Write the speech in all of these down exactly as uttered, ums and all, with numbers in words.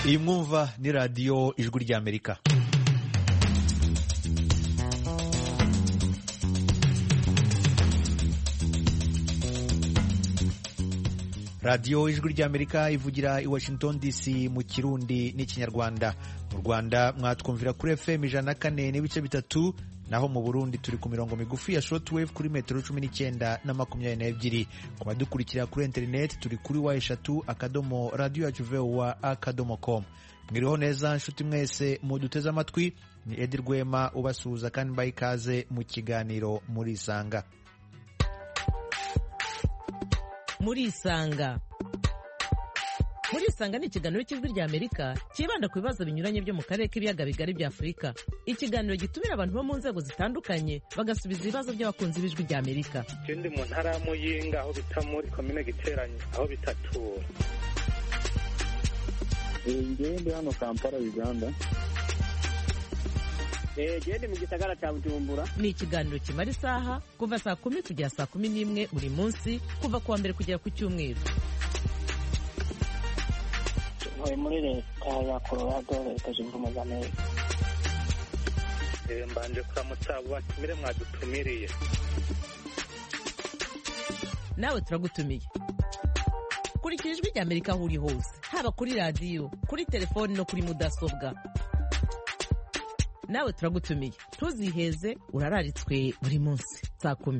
iyi mwumva ni radiyo ijwi ry'Amerika. radiyo ijwi ry'Amerika ivugira i Washington D C mu Kirundi n'ikinyarwanda. Mu Rwanda mwatwumvira kuri F M ijana na kane n'ibice bitatu, naho mu Burundi turi ku mirongo migufi ya shortwave kuri metero cumi n'icyenda na makumyabiri n'ebyiri. Ku badukurikira kuri internet turi kuri wa eshatu akadomo radio yacu voa akadomo com. Mwiriho neza nshuti mwese muduteze amatwi, ni Edi Rwema ubasuhuza kandi mbaye ikaze mu kiganiro Murisanga. Murisanga Murisanga ni ikiganiro cy'ijwi ry'Amerika kibanda ku bibazo binyuranye byo mu karere k'ibiyaga bigari bya Afurika. Ikiganiro gitumira abantu bo mu nzego zitandukanye bagasubiza ibibazo by'abakunzi b'ijwi ry'Amerika. Ndi mu ntara ya Muyinga aho bita muri komine Giteranyi aho bitatura. Ngiye ndi hano Kampala, Uganda. Eh, gende mu gisagara cya Bujumbura. Ni ikiganiro kimara isaha kuva saa kumi kugera saa kumi n'imwe buri munsi kuva kuwa mbere kugera ku cyumweru. Ntuye muri leta ya Colorado, leta zunze ubumwe za Amerika. Eh, mbanje kuramutsa abo batumire mwadutumiriye. Nawe turagutumiye. Kurikira ijwi ry'Amerika aho uri hose, haba kuri radiyo, kuri telefoni no kuri mudasobwa. Nawe turagutumiye, ntuziheze, urararitswe buri munsi saa kumi.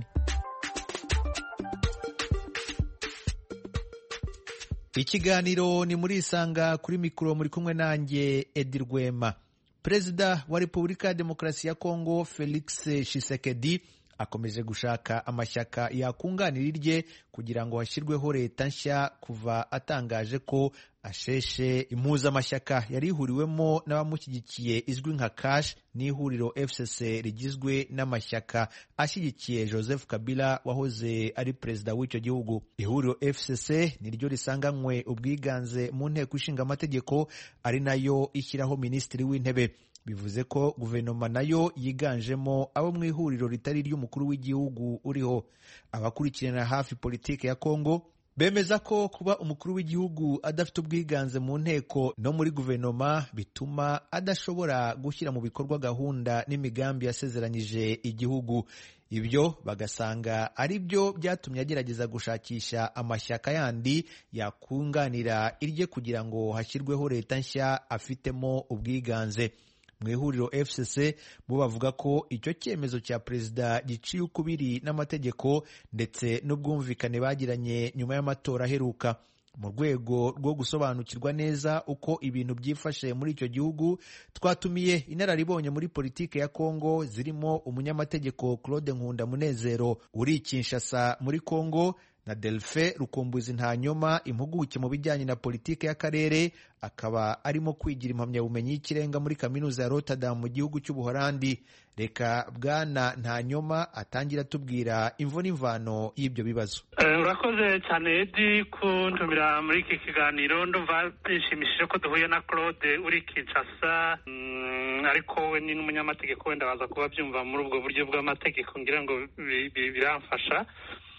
Ikiganiro ni Murisanga, kuri mikoro muri kumwe nanjye Edi Rwema. Perezida wa Repubulika ya Demokarasi ya Kongo Felix Tshisekedi akomeje gushaka amashyaka yakunganira irye kugira ngo hashyirweho leta nshya, kuva atangaje ko asheshe impuzamashyaka yari ihuriwemo n'abamushyigikiye izwi nka Kash n'ihuriro F C C rigizwe n'amashyaka ashyigikiye Joseph Kabila wahoze ari perezida w'icyo gihugu. Ihuriro F C C niryo risanganywe ubwiganze mu nteko ishinga amategeko, ari nayo ishyiraho minisitiri w'intebe. Bivuze ko guverinoma nayo yiganjemo abo mu ihuriro ritari ry'umukuru w'igihugu uriho. Abakurikirana hafi politike ya Kongo bemeza ko kuba umukuru w'igihugu adafite ubwiganze mu nteko no muri guverinoma bituma adashobora gushyira mu bikorwa gahunda n'imigambi yasezeranyije igihugu. Ibyo bagasanga ari byo byatumye agerageza gushakisha amashyaka yandi yakunganira irye kugira ngo hashyirweho leta nshya afitemo ubwiganze. Mu ihuriro F C C bo bavuga ko icyo cyemezo cya perezida giciye ukubiri n'amategeko ndetse n'ubwumvikane bagiranye nyuma y'amatora aheruka. Mu rwego rwo gusobanukirwa neza uko ibintu byifashe muri icyo gihugu, twatumiye inararibonye muri politike ya Kongo zirimo umunyamategeko Claude Nkunda Munezero uri Kinshasa muri Kongo, na Delphin Rukumbuzi Ntanyoma, impuguke mu bijyanye na politike y'akarere, akaba arimo kwigira impamyabumenyi y'ikirenga muri kaminuza ya Rotterdam mu gihugu cy'Ubuholandi. Reka bwana Ntanyoma atangira tubwira imvo n'imvano y'ibyo bibazo. Uh, urakoze cyane Edi kuntumira muri iki kiganiro. Ndumva bishimishije ko duhuye na Claude uri Kinshasa, mm, ariko we ni n'umunyamategeko, wenda baza kuba byumva muri ubwo buryo bw'amategeko, ngira ngo biramfasha.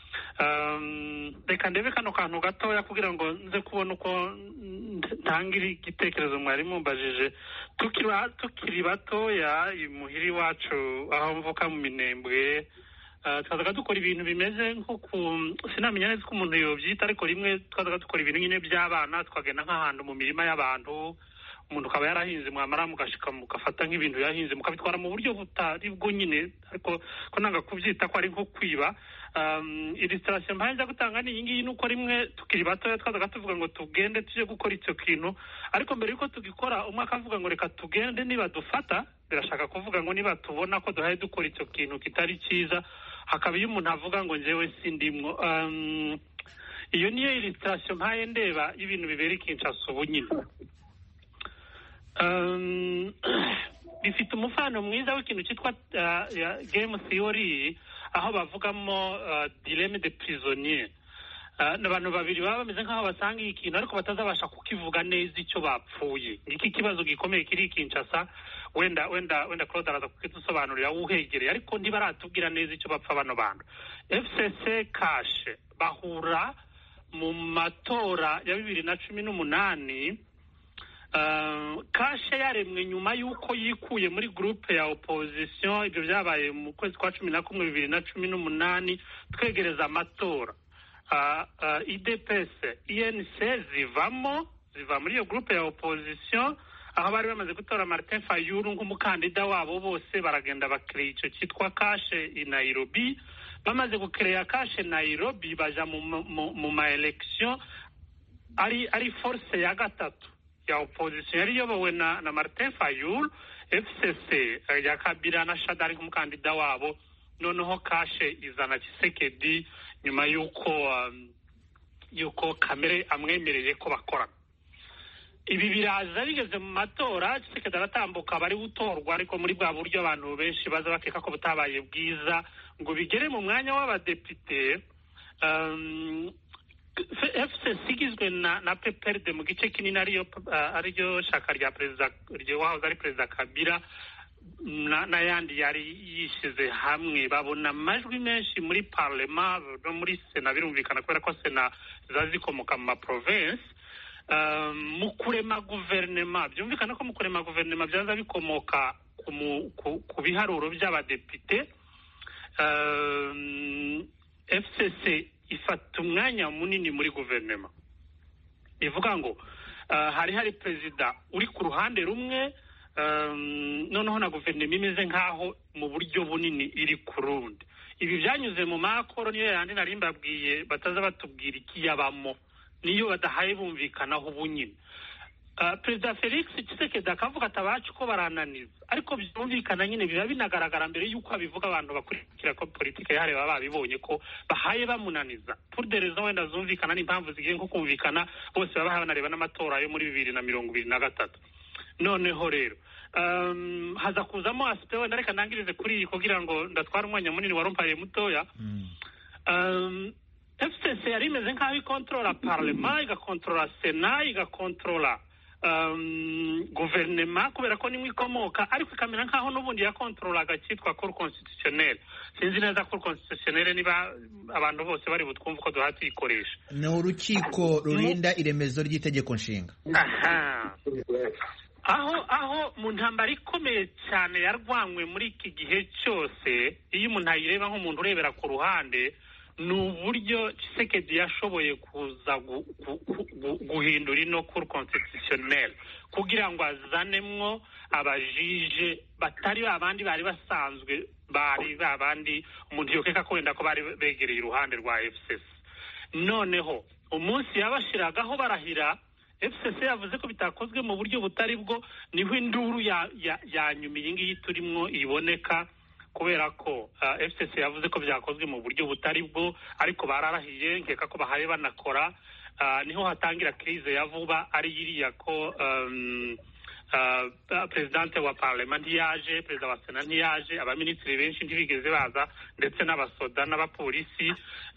Um, reka ndebe kano kantu gatoya kugira ngo nze kubona uko ntangira igitekerezo mwari mumbajije. Tukiri tukiri batoya imuhiri wacu aho mvuka mu Minembwe, uh, twazaga dukora ibintu bimeze nk'uku, sinamenya neza ko umuntu yobyita, ariko rimwe twazaga dukora ibintu nyine by'abana, twagenda nk'ahantu mu mirima y'abantu, umuntu akaba yarahinze, mwamara mugashika mugafata nk'ibintu yahinze mukabitwara mu buryo butari bwo nyine, ariko ko nanga kubyita ko ari nko kwiba. Um, illustration mpanje gutanga ni ingi nuko rimwe tukiri batoya twazaga tuvuga ngo tugende tuje gukora icyo kintu, ariko mbere yuko tugikora umwe akavuga ngo reka tugende, niba dufata birashaka kuvuga ngo niba tubona ko duhaye dukora icyo kintu kitari cyiza, hakaba iyo umuntu avuga ngo njyewe sindimwo. Um, iyo niyo illustration mpaye ndeba y'ibintu bibera Kinshasa ubu nyine. Um, bifite umufano mwiza w'ikintu cyitwa uh, game theory, aho bavugamo uh, dilemme de prisonnier. Uh, n'abantu babiri baba bameze nk'aho basanga ikintu ariko batazabasha kukivuga neza icyo bapfuye. Iki kibazo gikomeye kiri Kinshasa, wenda wenda wenda Claude araza kukidusobanurira uhegereye, ariko ntibaratubwira neza icyo bapfa bano bantu. F C C Kash bahura mu matora ya bibiri na cumi n'umunani kashe yaremwe nyuma y'uko yikuye muri groupe ya opposition. Ibyo byabaye mu kwezi kwa cumi na kumwe bibiri na cumi n'umunani twegereza amatora. I D P S I N C zivamo ziva muri iyo groupe ya opposition, aho bari bamaze gutora Martin Fayulu nk'umukandida wabo, bose baragenda bakiriya icyo cyitwa kashe i Nairobi. Bamaze gukireya kashe Nairobi baja mu mu ma election, ari ari force ya gatatu ya opposition yari yobowe na, na Martin Fayulu, F C C ya Kabila na Shadari nk'umukandida wabo. Noneho kashe izana Tshisekedi nyuma yuko um, yuko kamere amwemereye ko bakora. Ibi biraza bigeze mu matora, Tshisekedi aratambuka bari gutorwa, ariko muri bwa buryo abantu benshi baza bakeka ko butabaye bwiza ngo bigere mu mwanya w'abadepite. um, F C C igizwe na na P P R D mu gice kinini ariyo uh, ariyo shaka rya perezida ryo wahoze ari perezida Kabila na n'ayandi yari yishize hamwe, babona amajwi menshi muri parlement no muri sena. Birumvikana kubera ko sena zazikomoka mu ma province. Um, mu kurema guverinoma, byumvikana ko mu kurema guverinoma byaza bikomoka ku, ku, ku biharuro by'abadepite. um, F C C ifata umwanya munini muri guverinoma. Ivuga ngo uh, hari hari perezida uri ku ruhande rumwe, um, noneho na guverinoma imeze nkaho mu buryo bunini iri ku rundi. Ibi byanyuze mu makoro niyo yandi nari mbabwiye bataza batubwira ikiyabamo, niyo badahaye bumvikanaho ubunyine. Uh, Perezida Felix Tshisekedi akavuga atabacu ko barananiza, ariko byumvikana nyine biba binagaragara mbere yuko abivuga abantu bakurikira ko politike yahare baba babibonye ko bahaye bamunaniza. Pour des raisons wenda zumvikana n'impamvu zigiye nko kumvikana, bose baba banareba n'amatora yo muri bibiri na mirongo ibiri na gatatu. Noneho rero um, haza kuzamo aspect wenda reka nangirize kuri iyi kugira ngo ndatwara umwanya munini warumpaye mutoya. mm. um, F C C yari imeze nk'aho ikontrola parlement, igakontrola sena, igakontrola um, guverinoma kubera ko nimwe ikomoka, ariko ikamera nk'aho n'ubundi yakontrolaga cyitwa cour constitutionnelle. Sinzi neza cour constitutionnelle niba abantu bose bari butwumva ko duhati ikoresha. Ni urukiko rurinda iremezo ry'itegeko nshinga. Aha. aho aho mu ntambara ikomeye cyane yarwanywe muri iki gihe cyose, iyo umuntu ayireba nk'umuntu urebera ku ruhande, ni uburyo Tshisekedi yashoboye kuza gu, gu, gu, guhindura ino cour constitutionnelle kugira ngo azanemwo abajije batari babandi bari basanzwe, bari babandi umuntu yokeka ko wenda ko bari begereye uruhande rwa F C C. Noneho umunsi yabashiragaho barahira, F C C yavuze ko bitakozwe mu buryo butari bwo, niho induru ya ya, ya nyuma iyi ngiyi turimo iboneka, kubera ko uh, F C C yavuze ko byakozwe mu buryo butari bwo, ariko bararahiye nkeka ko bahaye banakora. Uh, niho hatangira crise ya vuba ari yiriya ko um, uh, presidente wa parlement ntiyaje, perezida wa sena ntiyaje, abaminisitiri benshi ntibigeze baza, ndetse n'abasoda n'abapolisi.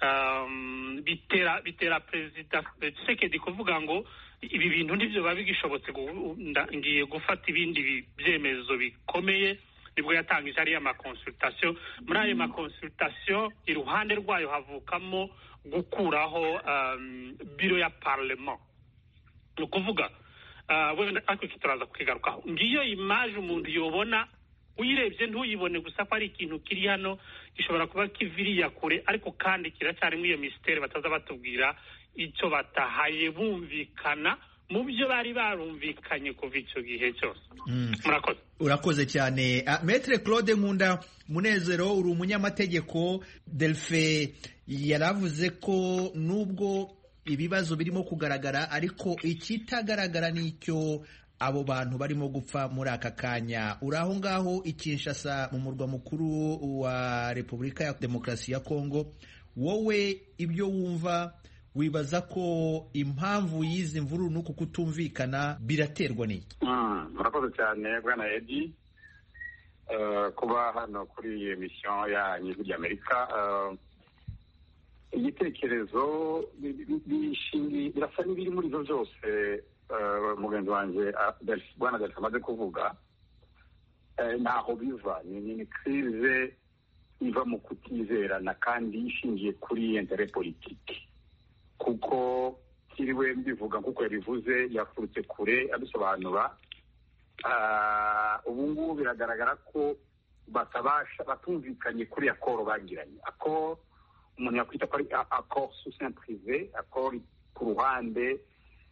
um, bitera bitera perezida Tshisekedi kuvuga ngo ibi bintu ndivyo babi gishobotse ngiye gufata ibindi byemezo bikomeye. Nibwo yatangije ari ama consultation. Muri ayo ma consultation iruhande rwayo havukamo gukuraho um, biro ya parlement. No kuvuga uh, wenda ariko kitaraza kukigarukaho. Ngiyo image umuntu yobona uyirebye ntuyibone gusa ko ari ikintu kiri hano gishobora kuba kiviriya kure, ariko kandi kiracyari mu iyo mystère bataza batubwira icyo batahaye bumvikana mu byo bari barumvikanye kuva icyo gihe cyose. mm. Murakoze. Urakoze cyane. uh, Maître Claude Nkunda Munezero, uri umunyamategeko. Delphin yaravuze ko nubwo ibibazo birimo kugaragara, ariko ikitagaragara nicyo abo bantu barimo gupfa muri aka kanya. Uri aho ngaho i Kinshasa mu murwa mukuru wa Repubulika ya Demokarasi ya Kongo. Wowe ibyo wumva, wibaza ko impamvu y'izi mvururu nuko kutumvikana biraterwa n'iki? Murakoze cyane bwana Edi kuba hano kuri iyi mission ya Nyijwi ry'Amerika. Igitekerezo birasa n'ibiri muri ibyo byose mugenzi wanjye bwana Delphin amaze kuvuga. Ntaho biva, ni crise iva mu kutizerana kandi ishingiye kuri intérêt politique, kuko ntiriwe mbivuga kuko yabivuze yaturutse kure abisobanura. Ubu ngubu biragaragara ko batabasha batumvikanye kuri akoro bagiranye. Akoro umuntu yakwita ko ari akoro sous seing privé, akoro ku ruhande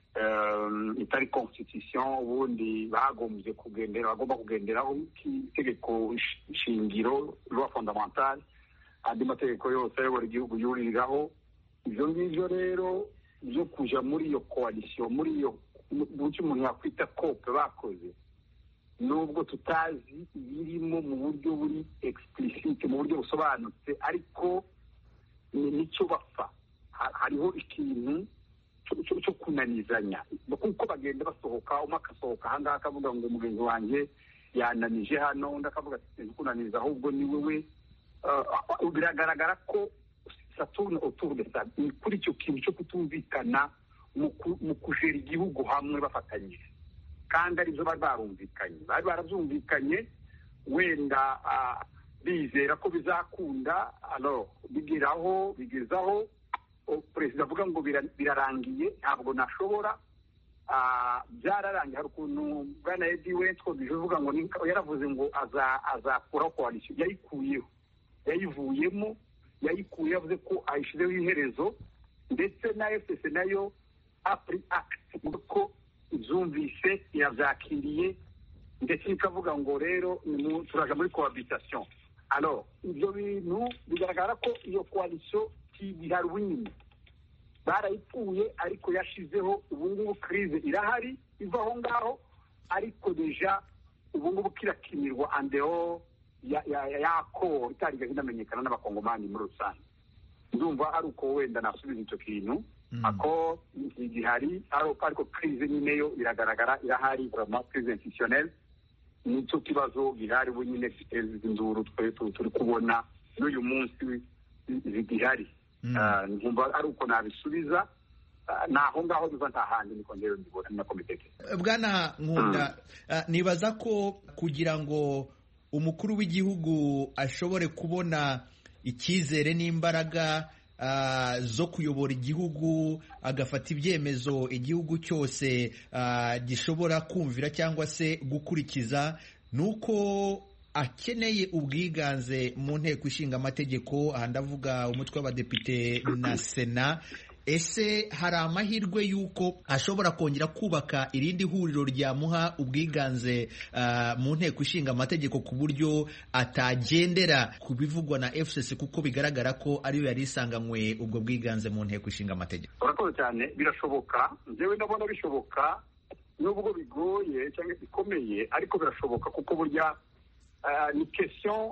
itari constitution, ubundi bagombye kugendera bagomba kugenderaho itegeko shingiro loi fondamentale, andi mategeko yose ayobora igihugu yuririraho. Ibyo ngibyo rero byo kuja muri iyo coalition, muri iyo buryo umuntu yakwita cope bakoze, nubwo tutazi birimo mu buryo buri explicite, mu buryo busobanutse, ariko nicyo bapfa. Hariho ikintu cyo kunanizanya kuko bagenda basohoka, umwe akasohoka ahangaha akavuga ngo umugenzi wanjye yananije hano, undi akavuga ati kunaniza ahubwo ni wewe. Biragaragara ko Saturne autour de ça, kuri icyo kintu cyo kutumvikana mu kujera igihugu hamwe bafatanyije, kandi aribyo bari barumvikanye bari barabyumvikanye wenda bizera ko bizakunda. Alors bigeraho bigezaho perezida avuga ngo birarangiye, ntabwo nashobora. Byararangiye. Hari ukuntu bwana Edi we twabivuga ngo yaravuze ngo azakuraho coalition, yayikuyeho, yayivuyemo, yayikuye, yavuze ko ayishyizeho iherezo, ndetse na F C C nayo apri act ko ibyumvise yabyakiriye, ndetse ikavuga ngo rero turaja muri cohabitation. Alors ibyo bintu bigaragara ko iyo coalition kibihari ubunyine barayipfuye, ariko yashizeho ubu ngubu crise irahari iva aho ngaho, ariko deja ubu ngubu kirakinirwa andeo ya ya yako itarigeze inamenyekana n'abakongomani muri rusange. Ndumva ari uko wenda nasubiza icyo kintu. Ako igihari ariko crise nyine yo iragaragara irahari, vraiment crise institutionnelle. Nicyo kibazo gihari ubu nyine induru turi kubona n'uyu munsi zigihari. Ndumva ari uko nabisubiza, naho ngaho biva nta handi niko ngero ndibona na komite. Bwana Nkunda, nibaza ko kugira ngo umukuru w'igihugu ashobore kubona icyizere n'imbaraga zo kuyobora igihugu, agafata ibyemezo igihugu cyose gishobora kumvira cyangwa se gukurikiza, nuko akeneye ubwiganze mu nteko ishinga amategeko. Aha ndavuga umutwe w'abadepite na sena. Ese hari amahirwe y'uko ashobora kongera kubaka irindi huriro ryamuha ubwiganze mu nteko ishinga amategeko, ku buryo atagendera ku bivugwa na F C C, kuko bigaragara ko ariyo yari isanganywe ubwo bwiganze mu nteko ishinga amategeko? Urakoze cyane. Birashoboka, njyewe ndabona bishoboka, nubwo bigoye cyangwa bikomeye, ariko birashoboka, kuko burya ni question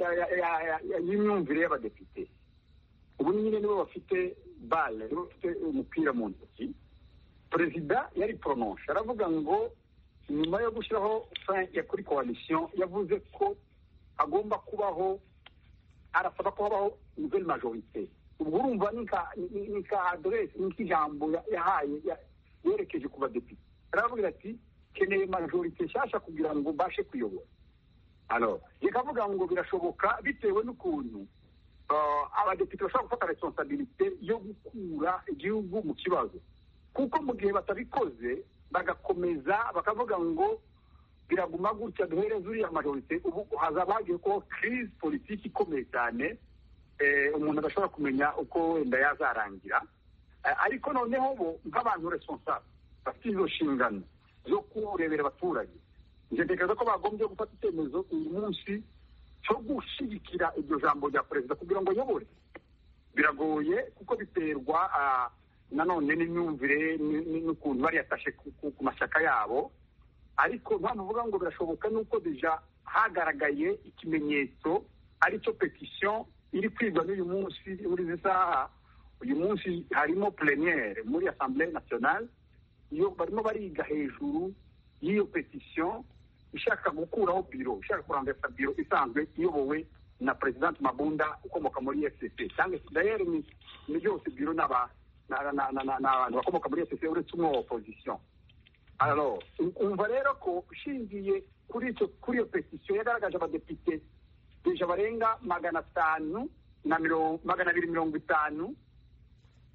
y'imyumvire y'abadepite. Ubu nyine nibo bafite bale, nibo bafite umupira mu ntoki. Perezida yari prononce aravuga ngo nyuma yo gushyiraho fin ya kuri coalition, yavuze ko agomba kubaho, arasaba ko habaho nouvelle majorité. Ubwo urumva ni ka adresse, ni kijambo yahaye yerekeje ku badepite. Aravuga ati keneye majorité nshyashya kugira ngo bashe kuyobora. Alors yakavuga ngo birashoboka bitewe n'ukuntu abadepite bashobora gufata responsabilité yo gukura igihugu mu kibazo, kuko mu gihe batabikoze bagakomeza bakavuga ngo biraguma gutya duhereze uriya majorité, ubu hazaba hagiye ko crise politique ikomeye cyane, umuntu adashobora kumenya uko wenda yazarangira. Ariko noneho bo nk'abantu responsable bafite izo nshingano zo kurebera abaturage, ntekereza ko bagombye gufata icyemezo uyu munsi cyo gushyigikira iryo jambo rya perezida kugira ngo ayobore. Biragoye kuko biterwa nanone n'imyumvire n'ukuntu bari yatashe ku mashyaka yabo, ariko nta muvuga ngo birashoboka, nuko deja hagaragaye ikimenyetso aricyo petition iri kwigwa n'uyu munsi muri izi saha. Uyu munsi harimo plénière muri Assemblée nationale, iyo barimo bariga hejuru y'iyo petition ishaka gukuraho biro, ishaka kurandesa biro isanzwe iyobowe na President Mabunda ukomoka muri F C C. Cyangwa d'ailleurs ni ni yose biro n'aba n'abantu bakomoka muri F C C uretse umwe opposition. Alors umva rero ko ushingiye kuri icyo kuri iyo petition yagaragaje abadepite deja barenga magana atanu na magana abiri mirongo itanu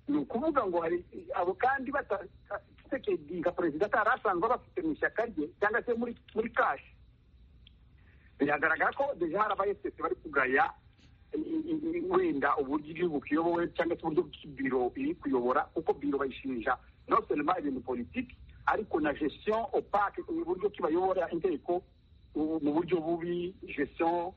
ni ukuvuga ngo hari abo kandi Tshisekedi nka perezida atari asanzwe bafite mu ishyaka rye cyangwa se muri muri kashi, biragaragara ko deja hari abayesese bari kugaya wenda uburyo igihugu kiyobowe cyangwa se uburyo bw'ibiro iri kuyobora, kuko biro bayishinja non seulement ibintu politiki ariko na gestion opaque, uburyo kibayobora inteko mu buryo bubi, gestion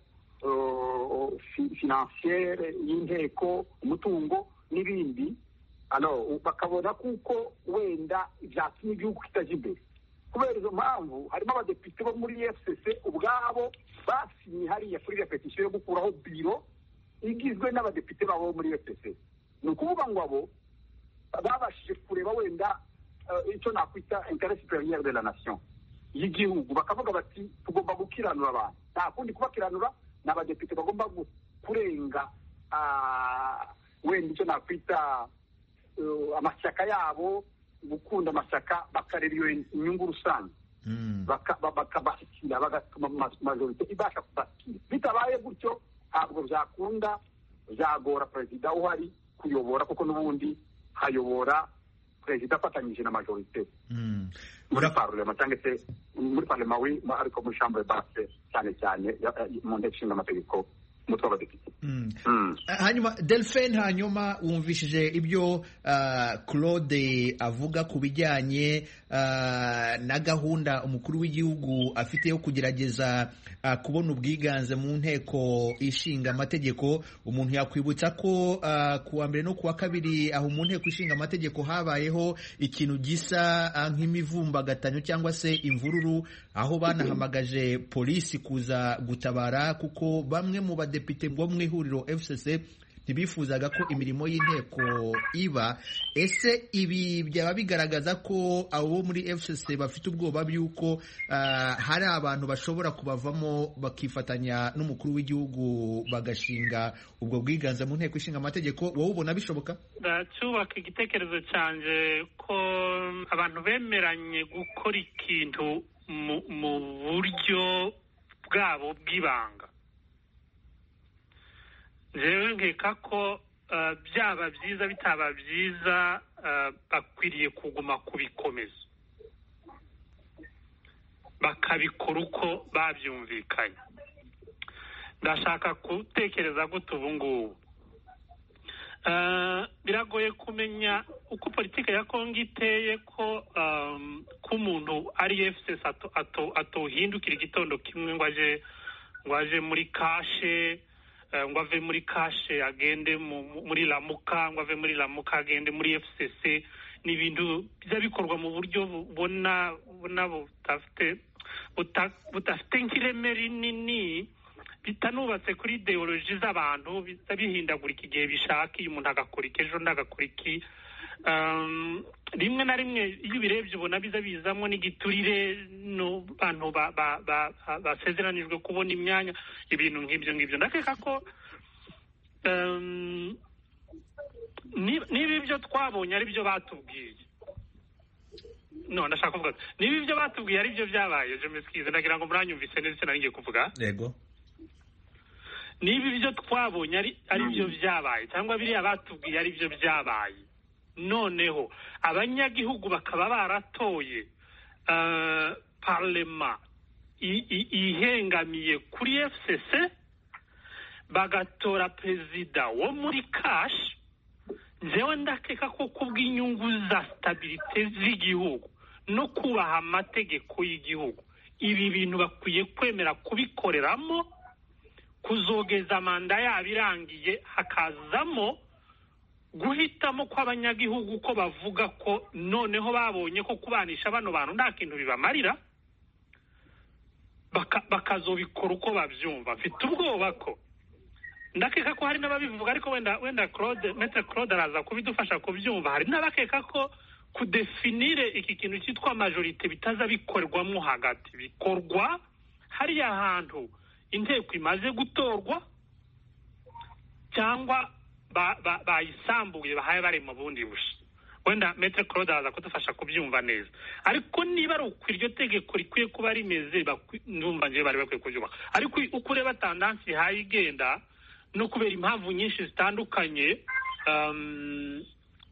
financiere y'inteko, umutungo n'ibindi. Alors bakabona kuko wenda byatumye igihugu kitaje imbere. Kubera izo mpamvu harimo abadepite bo muri F C C ubwabo basinye hariya kuri repetition yo gukuraho biro igizwe n'abadepite babo muri F C C. Ni ukuvuga ngo abo babashije kureba wenda icyo nakwita intérêt supérieur de la nation y'igihugu, bakavuga bati tugomba gukiranura abantu, nta kundi kubakiranura n'abadepite bagomba kurenga wenda icyo nakwita amashyaka yabo, gukunda amashyaka bakareba iyo inyungu rusange bakabashyikira bagatuma majorite ibasha kubashyikira. Bitabaye gutyo ntabwo byakunda, byagora perezida uhari kuyobora, kuko n'ubundi hayobora perezida afatanyije na majorite muri parlement cyangwa se muri parlement we ariko muri chambre basse cyane cyane mu nteko ishinga amategeko umutwe w'abadepite. Hanyuma Delphine, hanyuma wumvishije ibyo Claude avuga ku bijyanye na gahunda umukuru w'igihugu afite yo kugerageza kubona ubwiganze mu nteko ishinga amategeko. Umuntu yakwibutsa ko ku wa mbere no ku wa kabiri aho mu nteko ishinga amategeko habayeho ikintu gisa nk'imivumbagatano cyangwa se imvururu, aho banahamagaje polisi kuza gutabara kuko bamwe mu badepite bo mu ihuriro F C C ntibifuzaga ko imirimo y'inteko iba. Ese ibi byaba bigaragaza ko abo muri F C C bafite ubwoba by'uko uh, hari abantu bashobora kubavamo bakifatanya n'umukuru w'igihugu bagashinga ubwo bwiganze mu nteko ishinga amategeko? Wowe ubona bishoboka? Ndacyubaka igitekerezo cyanje ko abantu bemeranye gukora ikintu mu buryo bwabo bw'ibanga. Jewe nkeka ko byaba byiza bitaba byiza bakwiriye kuguma kubikomeza bakabikora uko babyumvikanye. Ndashaka gutekereza gute ubu ngubu biragoye kumenya uko politiki ya Kongo iteye, ko ko umuntu ari F C C atohindukira igitondo kimwe ngo aje ngo aje muri kashe, ngo ave muri kashe agende muri Lamuka, ngo ave muri Lamuka agende muri F C C. Ni ibintu biza bikorwa mu buryo bubona bubona butafite butafite nk'ireme rinini, bitanubatse kuri ideoloji z'abantu, biza bihindagurika igihe bishaka, iyo umuntu agakora iki ejo ndagakora iki. Rimwe na rimwe iyo ubirebye ubona biza bizamo n'igiturire, no bantu basezeranijwe kubona imyanya, ibintu nk'ibyo ngibyo. Ndakeka ko niba ibyo twabonye ari byo batubwiye, no ndashaka kuvuga niba ibyo batubwiye ari byo byabaye, je meskize ndagira ngo muranyumvise neza nari ngiye kuvuga. Yego. Niba ibyo twabonye ari ari byo byabaye cyangwa biriya batubwiye ari byo byabaye, noneho abanyagihugu bakaba baratoye parlement ihengamiye kuri F C C, bagatora perezida wo muri kashi, njewe ndakeka ko kubw'inyungu za stabilite z'igihugu no kubaha amategeko y'igihugu, ibi bintu bakwiye kwemera kubikoreramo, kuzogeza manda yabo irangiye, hakazamo guhitamo kw'abanyagihugu ko bavuga ko noneho babonye ko kubanisha bano bantu nta kintu bibamarira, bakazobikora uko babyumva. Mfite ubwoba ko ndakeka ko hari n'ababivuga, ariko wenda wenda Claude Maître Claude araza kubidufasha kubyumva. Hari n'abakeka ko kudefinire iki kintu cyitwa majorite bitaza bikorwamo hagati, bikorwa hariya hantu inteko imaze gutorwa cyangwa bayisambuye bahaye bari mu bundi bushi. Wenda Maître Claude araza kudufasha kubyumva neza, ariko niba ari uko iryo tegeko rikwiye kuba rimeze, ndumva nje bari bakwiye kubyumva. Ariko uko ureba tandansi hayi igenda no kubera impamvu nyinshi zitandukanye, um,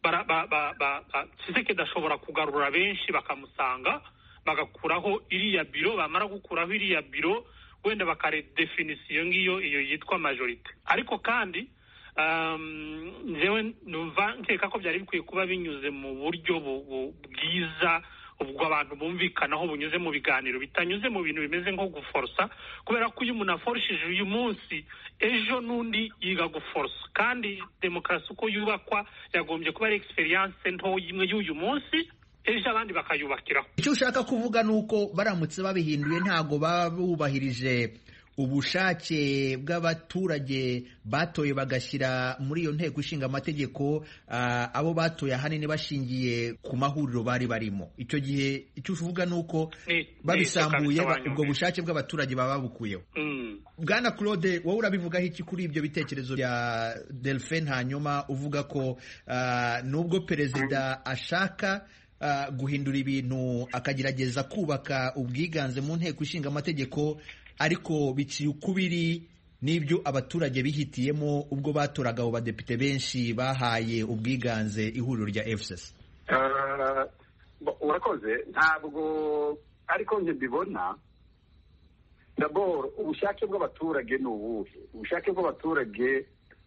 Tshisekedi ashobora kugarura benshi bakamusanga bagakuraho iriya biro, bamara gukuraho iriya biro wenda bakaredefinisiyo ngiyo iyo yitwa majorite. Ariko kandi njyewe numva nkeka ko byari bikwiye kuba binyuze mu buryo bwiza, ubwo abantu bumvikanaho, bunyuze mu biganiro, bitanyuze mu bintu bimeze nko guforsa, kubera ko iyo umuntu aforshije uyu munsi ejo n'undi yiga guforsa. Kandi demokarasi uko yubakwa yagombye kuba ari experience nto imwe y'uyu munsi, ejo abandi bakayubakiraho. Icyo ushaka kuvuga ni uko baramutse babihinduye ntago baba bubahirije ubushake bw'abaturage batoye bagashyira muri iyo nteko ishinga amategeko, uh, abo batoye ahanini bashingiye ku mahuriro bari barimo. Icyo gihe icyo uvuga ni uko babisambuye ubwo bushake bw'abaturage baba babukuyeho. mm. Bwana Claude, wowe urabivugaho iki kuri ibyo bitekerezo bya Delphin, hanyuma uvuga ko uh, nubwo perezida ashaka uh, guhindura ibintu akagerageza kubaka ubwiganze mu nteko ishinga amategeko, ariko biciye ukubiri n'ibyo abaturage bihitiyemo ubwo batoraga abo badepite benshi bahaye ubwiganze ihuriro rya F C C? Uh, urakoze. Ntabwo ariko nje mbibona. D'abord, ubushake bw'abaturage ni ubuhe? Ubushake bw'abaturage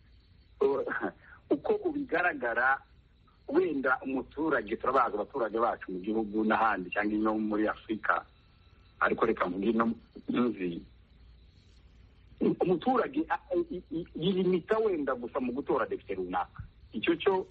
uko ubigaragara, wenda umuturage turabaza abaturage bacu mu gihugu n'ahandi cyangwa no muri Afurika, ariko reka mvuge no nzi umuturage yilimita wenda gusa mu gutora depite runaka. Icyo cyo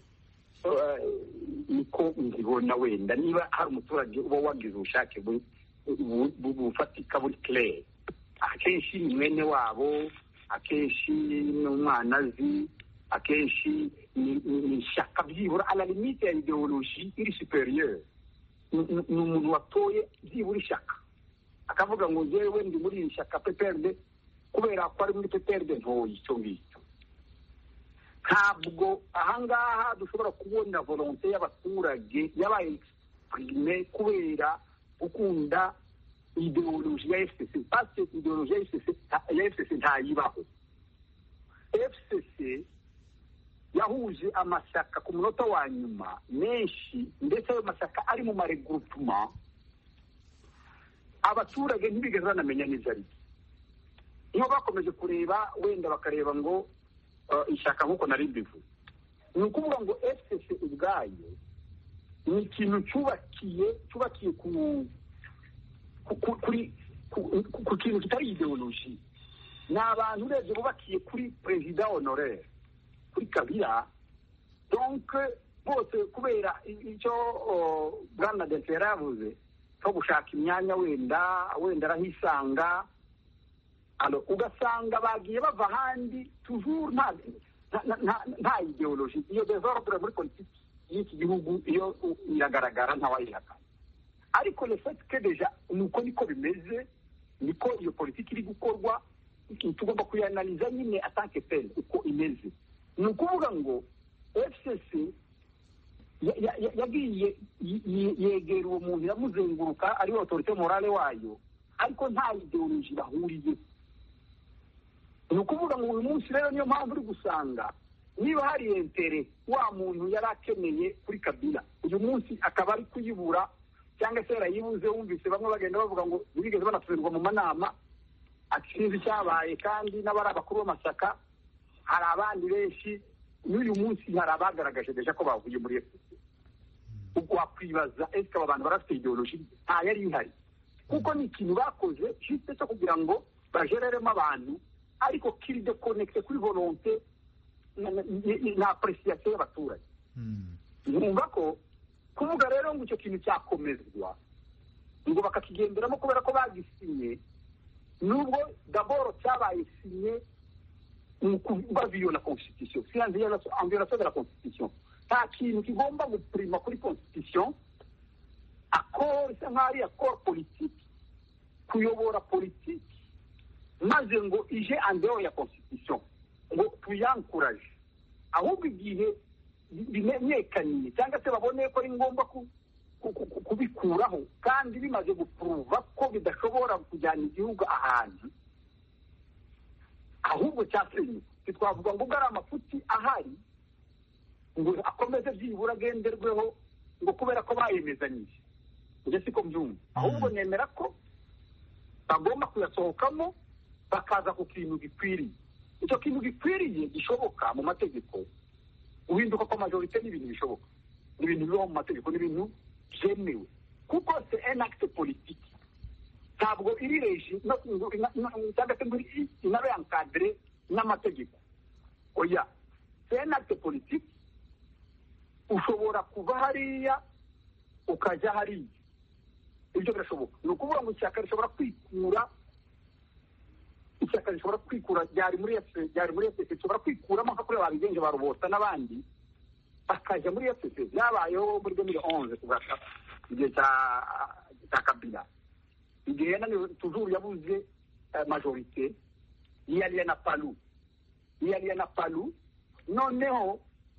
niko mbibona. Wenda niba hari umuturage uba wagize ubushake bufatika buri clair, akenshi ni mwene wabo, akenshi ni umwana azi, akenshi ni ishyaka byibura à la limite ya ideologie iri supérieure. Ni umuntu watoye byibura ishyaka akavuga ngo jewe ndi muri ishyaka P P R D kubera ko ari muri P P R D ntoyi. Icyo ngicyo ntabwo ahangaha dushobora kubona volonté y'abaturage yabaye exprime kubera gukunda ideologie ya F C C, parce que ideologie ya F C C ntayibaho. F C C yahuje amashyaka ku munota wa nyuma menshi, ndetse ayo mashyaka ari mu maregroupement abaturage ntibigeze banamenya neza ari. Iyo bakomeje kureba wenda bakareba ngo uh, ishyaka nk'uko nari mbivuze, ni ukuvuga ngo F C C ubwayo ni ikintu cyubakiye cyubakiye ku kuri ku kintu kitari ideologie. Ni abantu urebye bubakiye kuri perezida honoraire, kuri Kabila. Donc bose kubera icyo Bwana Delphin yavuze cyo gushaka imyanya wenda wenda arahisanga, alo ugasanga bagiye bava ahandi toujours nta nta ideologie. Iyo desordre muri politiki y'iki gihugu iyo iragaragara ntawayihaka. Ariko le fait que déjà nuko niko bimeze, niko iyo politiki iri gukorwa, tugomba kuyanaliza nyine atanke tel uko imeze. Ni ukuvuga ngo F C C yagiye yegera uwo muntu yamuzenguruka ari autorité morale wayo, ariko nta ideologie bahuriye. Ni ukuvuga ngo uyu munsi rero niyo mpamvu uri gusanga niba hari intere wa muntu yari akeneye kuri Kabila, uyu munsi akaba ari kuyibura, cyangwa se yarayibuze. Wumvise bamwe bagenda bavuga ngo bigeze banasubirwa mu manama akinzi cyabaye, kandi n'abari abakuru b'amashyaka hari abandi benshi n'uyu munsi hari abagaragaje deja ko bavuye muri F C C. Ubwo wakwibaza ese aba bantu barafite ideologie? Nta yari ihari, kuko ni ikintu bakoze juste cyo kugira ngo bajereremo abantu, ariko kiri de connecte kuri volonté na appréciation y'abaturage. Numva ko kuvuga rero ngo icyo kintu cyakomezwa ngo bakakigenderamo kubera ko bagisinye, nubwo d'abord cyabaye sinye baviola la constitution, si en violation de la constitution. Nta kintu kigomba guprima kuri constitution. Accord isa nk'ari accord politique, kuyobora politiki maze ngo ije andeo ya constitution ngo tuyankuraje, ahubwo igihe bimenyekaniye cyangwa se babone ko ari ngombwa kubikuraho kandi bimaze gupuruva ko bidashobora kujyana igihugu ahantu, ahubwo cyasenyuka. Twavuga ngo ari amafuti ahari ngo akomeze byibura agenderweho ngo kubera ko bayemezanyije. Njye siko mbyumva, ahubwo nemera ko bagomba kuyasohokamo bakaza ku kintu gikwiriye. Icyo kintu gikwiriye gishoboka mu mategeko, uhinduka kwa majorite n'ibintu bishoboka, n'ibintu bibaho mu mategeko, n'ibintu byemewe, kuko c'est un acte politique. Ntabwo iri reji cyangwa se ngo inabe encadré n'amategeko. Oya, c'est un acte politique. Ushobora kuva hariya ukajya hariya, ibyo birashoboka. Ni ukuvuga ngo ishyaka rishobora kwikura ishyaka rishobora kwikura ryari muri efuse ryari muri efuse rishobora kwikuramo nka kuri babigenje ba Rubota n'abandi bakajya muri efuse. Byabayeho muri deux mille onze kugasa igihe cya cya Kabila, igihe yananiwe toujours yabuze majorite yari na Palu yari na Palu noneho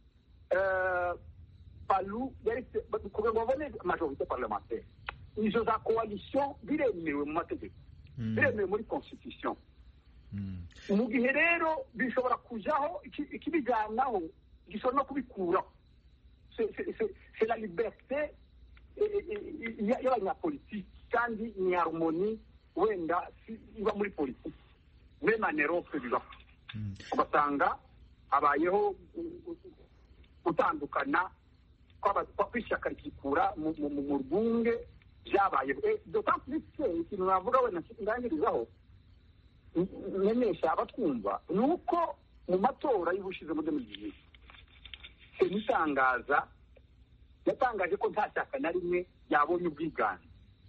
Palu yari kugira ngo babone majorite parlementaire. Izo za coalition biremewe mu mategeko, biremewe muri constitution. Mu gihe rero bishobora kujaho ikibijyanaho gishobora no kubikuraho. C'est la liberté y'abanyapolitiki kandi ni harmoni wenda iba muri politiki bemanero bibaho. Ugasanga habayeho gutandukana kw'ishyaka rikikura mu rwunge byabaye. D'autant plus ikintu navuga wenda ndangirizaho menyesha abatwumva ni uko mu matora y'ubushize muri deux mille dix-huit senitangaza yatangaje ko nta shyaka na rimwe yabonye ubwiganze.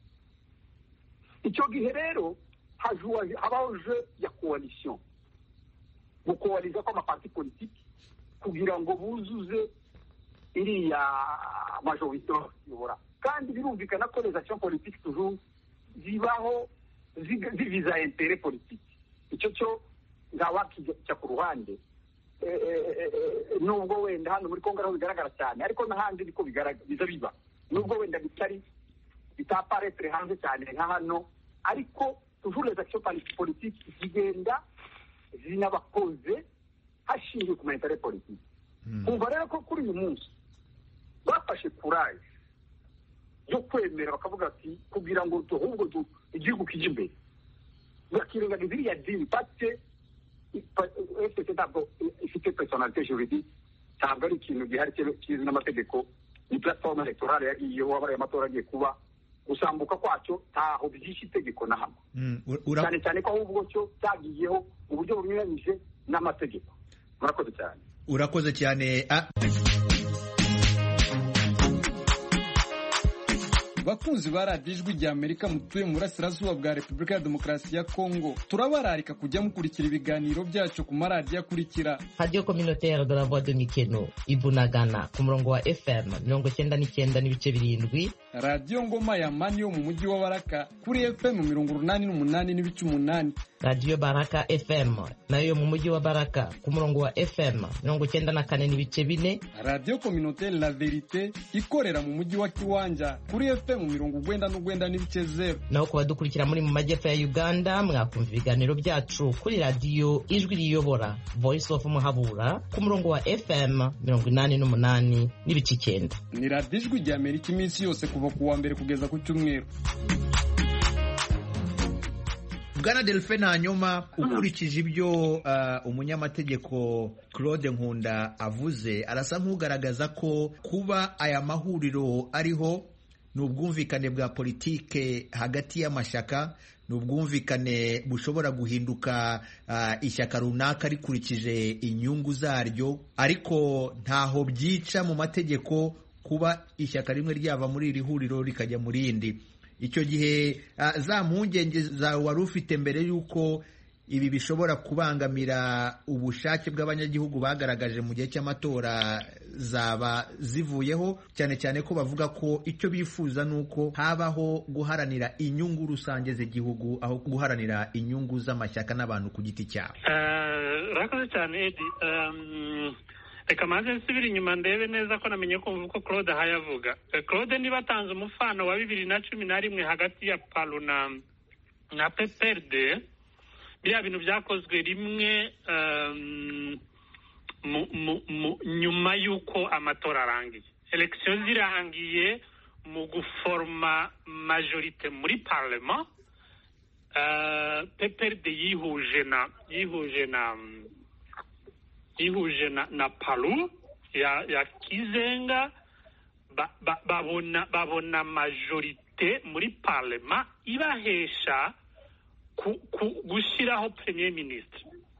Icyo gihe rero habaho je ya coalition, gukoaliza kw'amaparti politiki kugira ngo buzuze iriya majorite yobora. Kandi birumvikana ko les actions politiques toujours zibaho ziviza intérêt politique. Icyo cyo ntawakijya ku ruhande, nubwo wenda hano muri Kongo bigaragara cyane, ariko n'ahandi niko bigaragaza biba, nubwo wenda bitari bitaparetre hanze cyane nka hano, ariko toujours les actions politiques zigenda zinabakoze hashingiye ku intérêt politique. Kumva rero ko kuri uyu munsi bafashe courage yo kwemera bakavuga ati kugira ngo ahubwo igihugu kijye imbere, bakirengagiza iriya dini pate efuse ntabwo ifite personalite juridique, ntabwo ari ikintu gihari kizi n'amategeko. Ni plateforme electorale yagiyeho, habaye amatora agiye kuba, gusambuka kwacyo ntaho byishe itegeko na hamwe, cyane cyane ko ahubwo cyo cyagiyeho mu buryo bunyuranyije n'amategeko. Murakoze cyane. Urakoze cyane. Bakunzi ba radiyo ijwi rya Amerika mutuye mu burasirazuba bwa Repubulika ya Demokarasi ya Kongo, turabararika kujya mukurikira ibiganiro byacu ku maradiyo akurikira: Radio Communautaire de la Voix de Mikeno Ibunagana ku murongo wa F M mirongo cyenda n'icyenda n'ibice birindwi, Radio Ngoma ya Mani yo mu mujyi wa Baraka kuri F M mirongo urunani n'umunani n'ibice umunani, Radio Baraka F M nayo mu mujyi wa Baraka ku murongo wa F M mirongo cyenda na kane n'ibice bine, Radio Communautaire La Verite ikorera mu mujyi wa Kiwanja kuri F M mu mirongo ugwenda n'ugwenda n'ibice zero. Naho kuba dukurikira muri mu majyepfo ya Uganda mwakumva ibiganiro byacu kuri radio Ijwi Riyobora Voice of Muhabura ku murongo wa F M mirongo inani n'umunani n'ibice icyenda. Ni radiyo Ijwi rya Amerika iminsi yose kuva ku wa mbere kugeza ku cyumweru. Bwana Delphin Hanyuma, ukurikije ibyo uh, umunyamategeko Claude Nkunda avuze, arasa nk'ugaragaza ko kuba aya mahuriro ariho ni ubwumvikane bwa politike hagati y'amashyaka, ni ubwumvikane bushobora guhinduka uh, ishyaka runaka rikurikije inyungu zaryo, ariko ntaho byica mu mategeko kuba ishyaka rimwe ryava muri iri huriro rikajya mu rindi. Icyo gihe uh, za mpungenge za wari ufite mbere y'uko ibi bishobora kubangamira ubushake bw'abanyagihugu bagaragaje mu gihe cy'amatora zaba zivuyeho, cyane cyane ko bavuga ko icyo bifuza nuko habaho guharanira inyungu rusange z'igihugu aho guharanira inyungu z'amashyaka n'abantu ku giti cyabo. Urakoze cyane Edi. Reka maze nsubire inyuma ndebe neza ko namenye kumva uko Claude ahayavuga. Claude niba atanze umufano wa bibiri na cumi na rimwe hagati ya Palu na na P P R D, biriya bintu byakozwe rimwe nyuma y'uko amatora arangiye. Election zirangiye mu guforma majorite muri parlement, P P R D yihuje na yihuje na yihuje na, na Palu ya, ya Kizenga ba, ba, babona babona majorite muri parlement ibahesha ku, ku, gushiraho premier ministre.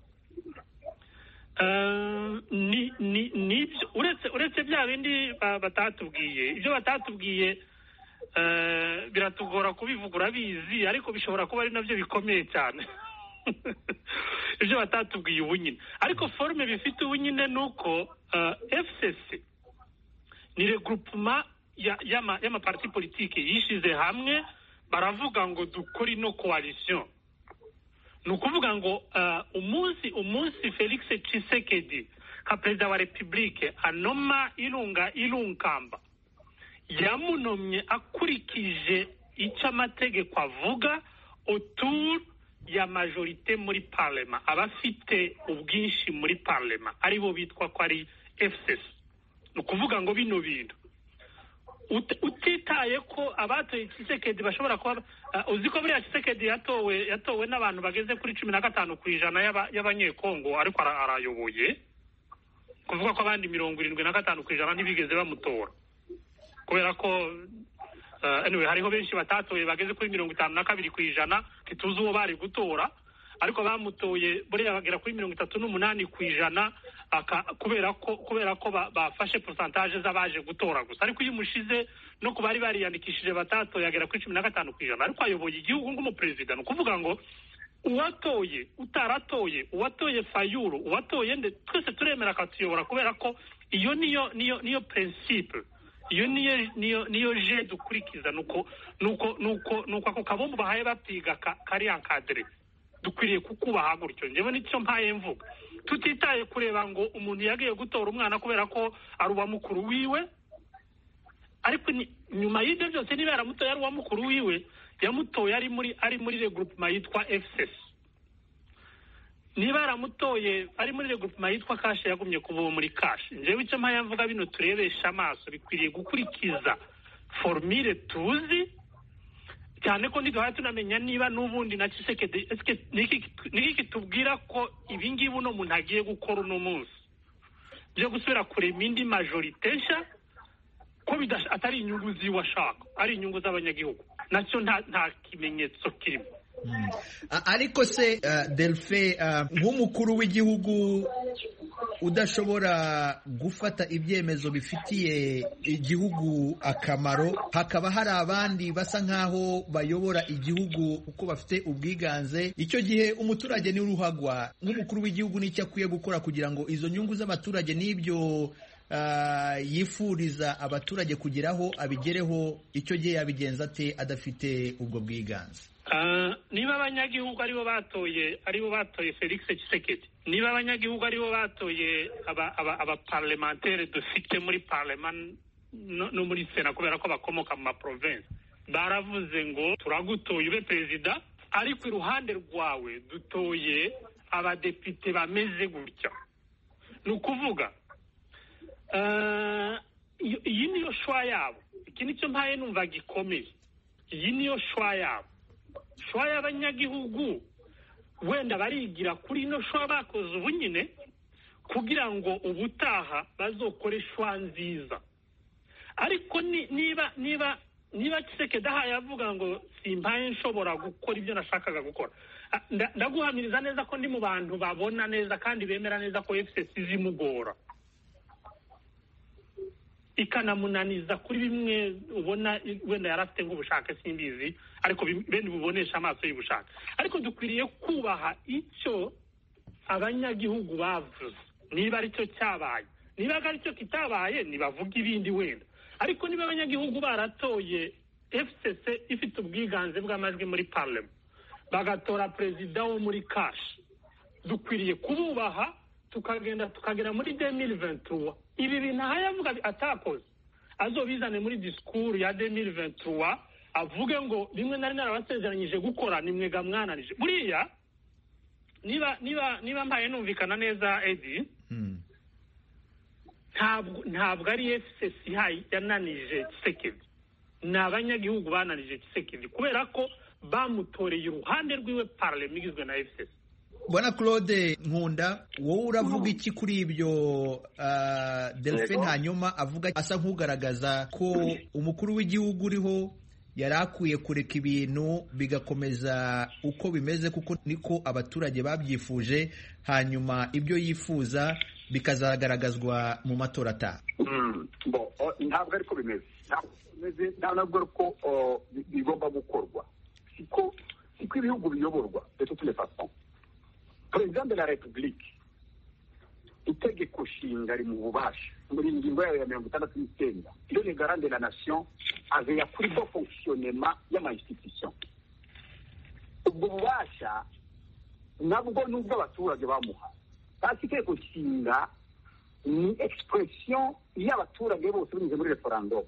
Uh, ni ni ni uretse uretse bya bindi batatubwiye ibyo batatubwiye uh, biratugora kubivugura bizi, ariko bishobora kuba ari navyo bikomeye cyane ibyo batatubwiye ubu nyine. Ariko forme bifite ubu nyine nuko uh, F C C ni regroupement ya yama yama parti politique yishize hamwe, baravuga ngo dukora ino coalition. Nukuvuga ngo uh, umunsi umunsi Felix Tshisekedi ka perezida wa Republique anoma Ilunga Ilunkamba yamunomye akurikije icyo amategeko avuga autour ya majorite muri parlement, abafite ubwinshi muri parlement aribo bitwa ko ari F C C. Nukuvuga ngo bino bintu utitaye ko abatoye Tshisekedi bashobora kuba uh, uziko buriya Tshisekedi yatowe yatowe n'abantu bageze kuri cumi na gatanu ku ijana y'abanyekongo, ariko arayoboye, kuvuga ko abandi mirongo irindwi na gatanu ku ijana ntibigeze bamutora, kubera ko uh, anyway hariho benshi batatoye bageze kuri mirongo itanu na kabiri ku ijana ntituzi uwo bari gutora, ariko bamutoye buriya bagera kuri mirongo itatu n'umunani ku ijana kubera ko kubera ko bafashe pourcentage z'abaje gutora gusa. Ariko iyo umushize no ku bari bariyandikishije batatoye yagera kuri cumi na gatanu ku ijana, ariko ayoboye igihugu nk'umuperezida. Ni ukuvuga ngo uwatoye utaratoye, uwatoye Fayulu uwatoye nde, twese turemera akatuyobora, kubera ko iyo niyo niyo niyo principe, iyo niyo niyo niyo je dukurikiza. Nuko nuko nuko nuko ako kabombo bahaye bapfiga kari encadré, dukwiriye kukubaha gutyo. Njyewe nicyo mpaye mvuga, tutitaye kureba ngo umuntu yagiye gutora umwana kubera ko ari uwa mukuru wiwe, ariko nyuma y'ibyo byose niba yaramutoye ari uwa mukuru wiwe, yamutoye ari muri ari muri regroupement yitwa F C C. Niba yaramutoye ari muri regroupement yitwa Kashe, yagumye kuba muri Kashe. Njyewe icyo mpaye mvuga, bino turebesha amaso bikwiriye gukurikiza formule tuzi, cyane ko ntiduhaye tunamenya niba n'ubundi na Tshisekedi eske niki kitubwira ko ibingibi uno muntu agiye gukora uno munsi byo gusubira kurema indi majorite nshya, ko atari inyungu ziwe ashaka, ari inyungu z'abanyagihugu. Nacyo nta nta kimenyetso kirimo. Hmm. Ariko se uh, Delphin, uh, nk'umukuru w'igihugu udashobora gufata ibyemezo bifitiye igihugu akamaro, hakaba hari abandi basa nkaho bayobora igihugu uko bafite ubwiganze, icyo gihe umuturage ni uruhagwa. Nk'umukuru w'igihugu n'icyo akwiye gukora kugira ngo izo nyungu z'abaturage n'ibyo Uh, yifuriza abaturage kugeraho abigereho, icyo gihe yabigenza ate adafite ubwo bwiganze? Uh, niba abanyagihugu aribo batoye aribo batoye Felix Tshisekedi, niba abanyagihugu aribo batoye aba aba, aba parlementaire dufite muri parlement no, no muri Sena, kubera ko bakomoka mu ma province, baravuze ngo turagutoye ube perezida, ariko iruhande rwawe dutoye abadepite bameze gutya. Ni ukuvuga Uh, iyi niyo shwa yabo. Iki nicyo mpaye numva gikomeye, iyi niyo shwa yabo, shwa y'abanyagihugu. Wenda barigira kuri ino shwa bakoze ubu nyine, kugira ngo ubutaha bazokore shwa nziza. Ariko ni, niba niba niba Tshisekedi yavuga ngo simpaye nshobora gukora ibyo nashakaga gukora, ndaguhamiriza neza ko ndi mu bantu babona neza kandi bemera neza ko F C C zimugora, ikanamunaniza kuri bimwe ubona wenda yarafite nk'ubushake simbizi, ariko bene bubonesha amaso y'ubushake. Ariko dukwiriye kubaha icyo abanyagihugu bavuze, niba ari cyo cyabaye. Niba ari cyo kitabaye nibavuga ibindi wenda, ariko niba abanyagihugu baratoye F C C ifite ubwiganze bw'amajwi muri parlement, bagatora perezida wo muri Kashe, dukwiriye kububaha, tukagenda tukagera muri deux mille vingt-trois. Ibi bintu ahayavuga atakoze azobizane muri discours ya deux mille vingt-trois, avuge ngo rimwe nari narabasezeranyije gukora nimwega mwananije. Buriya niba niba niba mbaye numvikana neza Edi, hmm. ntabwo ntabwo ari F C C yananije Tshisekedi, ni abanyagihugu bananije Tshisekedi kubera ko bamutoreye uruhande rwiwe parlement igizwe na F C C. Bwana Claude Nkunda, wowe uravuga iki kuri ibyo uh, Delphine hanyuma avuga asa nk'ugaragaza ko umukuru w'igihugu uriho yari akwiye kureka ibintu bigakomeza uko bimeze kuko niko abaturage babyifuje, hanyuma ibyo yifuza bikazagaragazwa mu matora ataha? Ntabwo ariko bimeze, ntabwo ko bigomba gukorwa, siko siko ibihugu biyoborwa de toutes les façons. Président de la République itegeko nshinga ari mu bubasha muri ingingo yayo ya mirongo itandatu n'icyenda iyo ni garant de la nation aveya kuri bo fonctionnement y'ama institution. Ubwo bubasha nabwo nubwo abaturage bamuhaye, kandi itegeko nshinga ni expression y'abaturage bose binyuze muri referendum.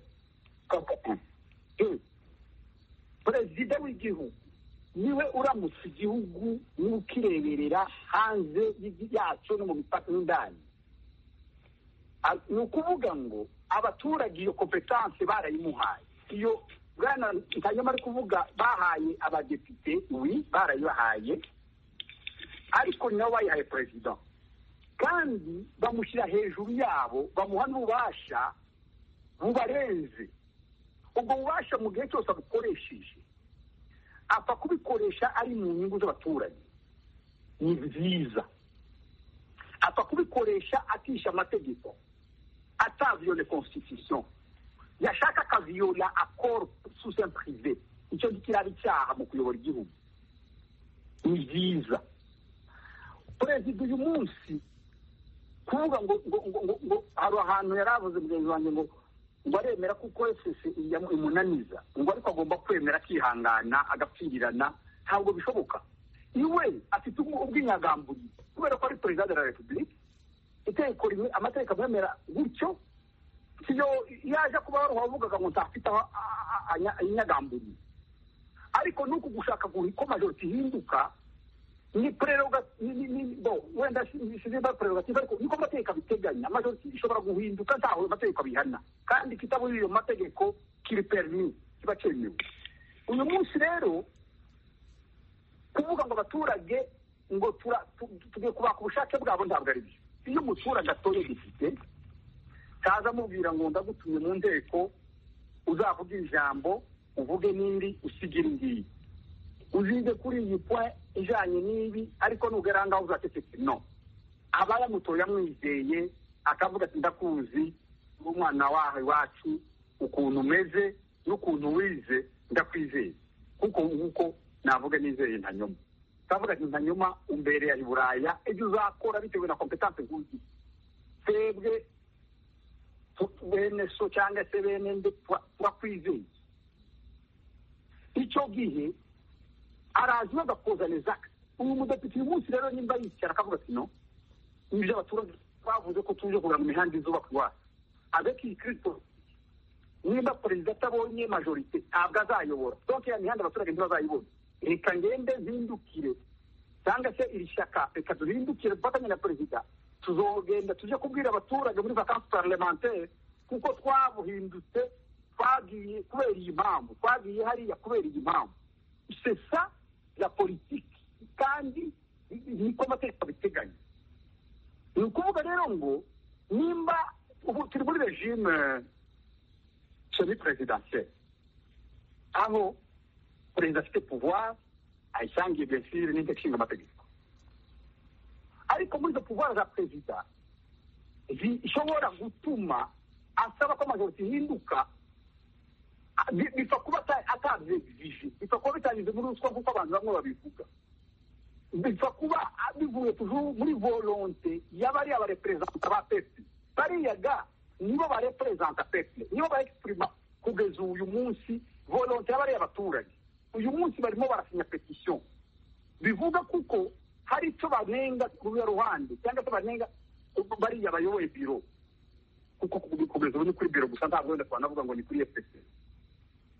Perezida w'igihugu niwe uramutse igihugu n'ukireberera hanze yacyo no mu mipaka n'indani. Ni ukuvuga ngo abaturage iyo competence barayimuhaye. Iyo bwana Ntanyama ari kuvuga bahaye abadepite, oui barayibahaye, ariko nabo bayihaye perezida kandi bamushyira hejuru yabo, bamuha n'ububasha bubarenze. Ubwo bubasha mu gihe cyose abukoresheje apfa kubikoresha ari mu nyungu z'abaturage, ni byiza. Apfa kubikoresha atisha amategeko, ataviole constitution, yashaka akaviola accord sous un privé, icyo kiraba icyaha mu kuyobora igihugu. Ni byiza perezida uyu munsi kuvuga ngo ngo hari ahantu yaravuze mugenzi wanjye ngo ngo aremera kuko F C C imunaniza, ngo ariko agomba kwemera akihangana agapfirirana. Ntabwo bishoboka. Iwe afite ubw'inyagamburi kubera ko ari perezida de la République, itegeko rimwe amategeko amwemera gutyo. Siyo yaje kuba wavugaga ngo ntafite inyagamburi, ariko nuko gushaka ko majority ihinduka ni prerogative ni bo wenda size ba prerogative, ariko niko amategeko biteganya. Majority ishobora guhinduka ntaho amategeko bihana, kandi kitabo iyo mategeko kiri permis kiba cyemewe. Uyu munsi rero kuvuga ngo abaturage ngo tugiye kubaka ubushake bwabo ntabwo ari byo. Iyo umuturage atoye gifite kaza mubwira ngo ndagutumye mu nteko uzavuga ijambo uvuge n'indi usigira ngiyi, uzige kuri iyi point ijanye n'ibi, ariko nugera ngaho uzatetse no. Aba yamutoye amwizeye akavuga ati ndakuzi umwana wawe wacu ukuntu umeze n'ukuntu wize, ndakwizeye kuko nguko navuga nizeye Ntanyoma. Kavuga ati Ntanyoma umbere ya Buraya ejo uzakora bitewe na competence nguzi. Twebwe bene so cyangwa se bene nde twakwizeye. Icyo gihe arazi bagakoza les actes. Uyu mudepite uyu munsi rero nimba yicara akavuga ati no, ibyo abaturage bavuze ko tuje kugura mu mihanda izuba kwa avec Kristo, nimba perezida atabonye majorité ntabwo azayobora. Donc ya mihanda abaturage ntibazayibona. Reka ngende zindukire cyangwa se iri shyaka reka duhindukire dufatanye na perezida, tuzogenda tuje kubwira abaturage muri vacances parlementaire kuko twabuhindutse, twagiye kubera iyi mpamvu, twagiye hariya kubera iyi mpamvu. C'est ça la politique, kandi niko amategeko biteganya. Ni ukuvuga rero ngo nimba ubu turi muri regime semi présidentielle aho perezida afite pouvoir ayisangiye bien sûr n'inteko ishinga amategeko, ariko muri izo pouvoir za perezida zishobora gutuma asaba ko majority ihinduka, bipfa kuba atabyexige, bipfa kuba bitanyuze muri ruswa nk'uko abantu bamwe babivuga, bipfa kuba bivuye muri volonté y'abari abarepresenta ba peuple. Bariya ga nibo barepresenta peuple, nibo baexprima kugeza uyu munsi volonté y'abari abaturage. Uyu munsi barimo barasinya petition bivuga kuko hari icyo banenga ku ruhande cyangwa se banenga bariya bayoboye biro, kuko kugeza ubu ni kuri biro gusa, ntabwo wenda twanavuga ngo ni kuri F C C.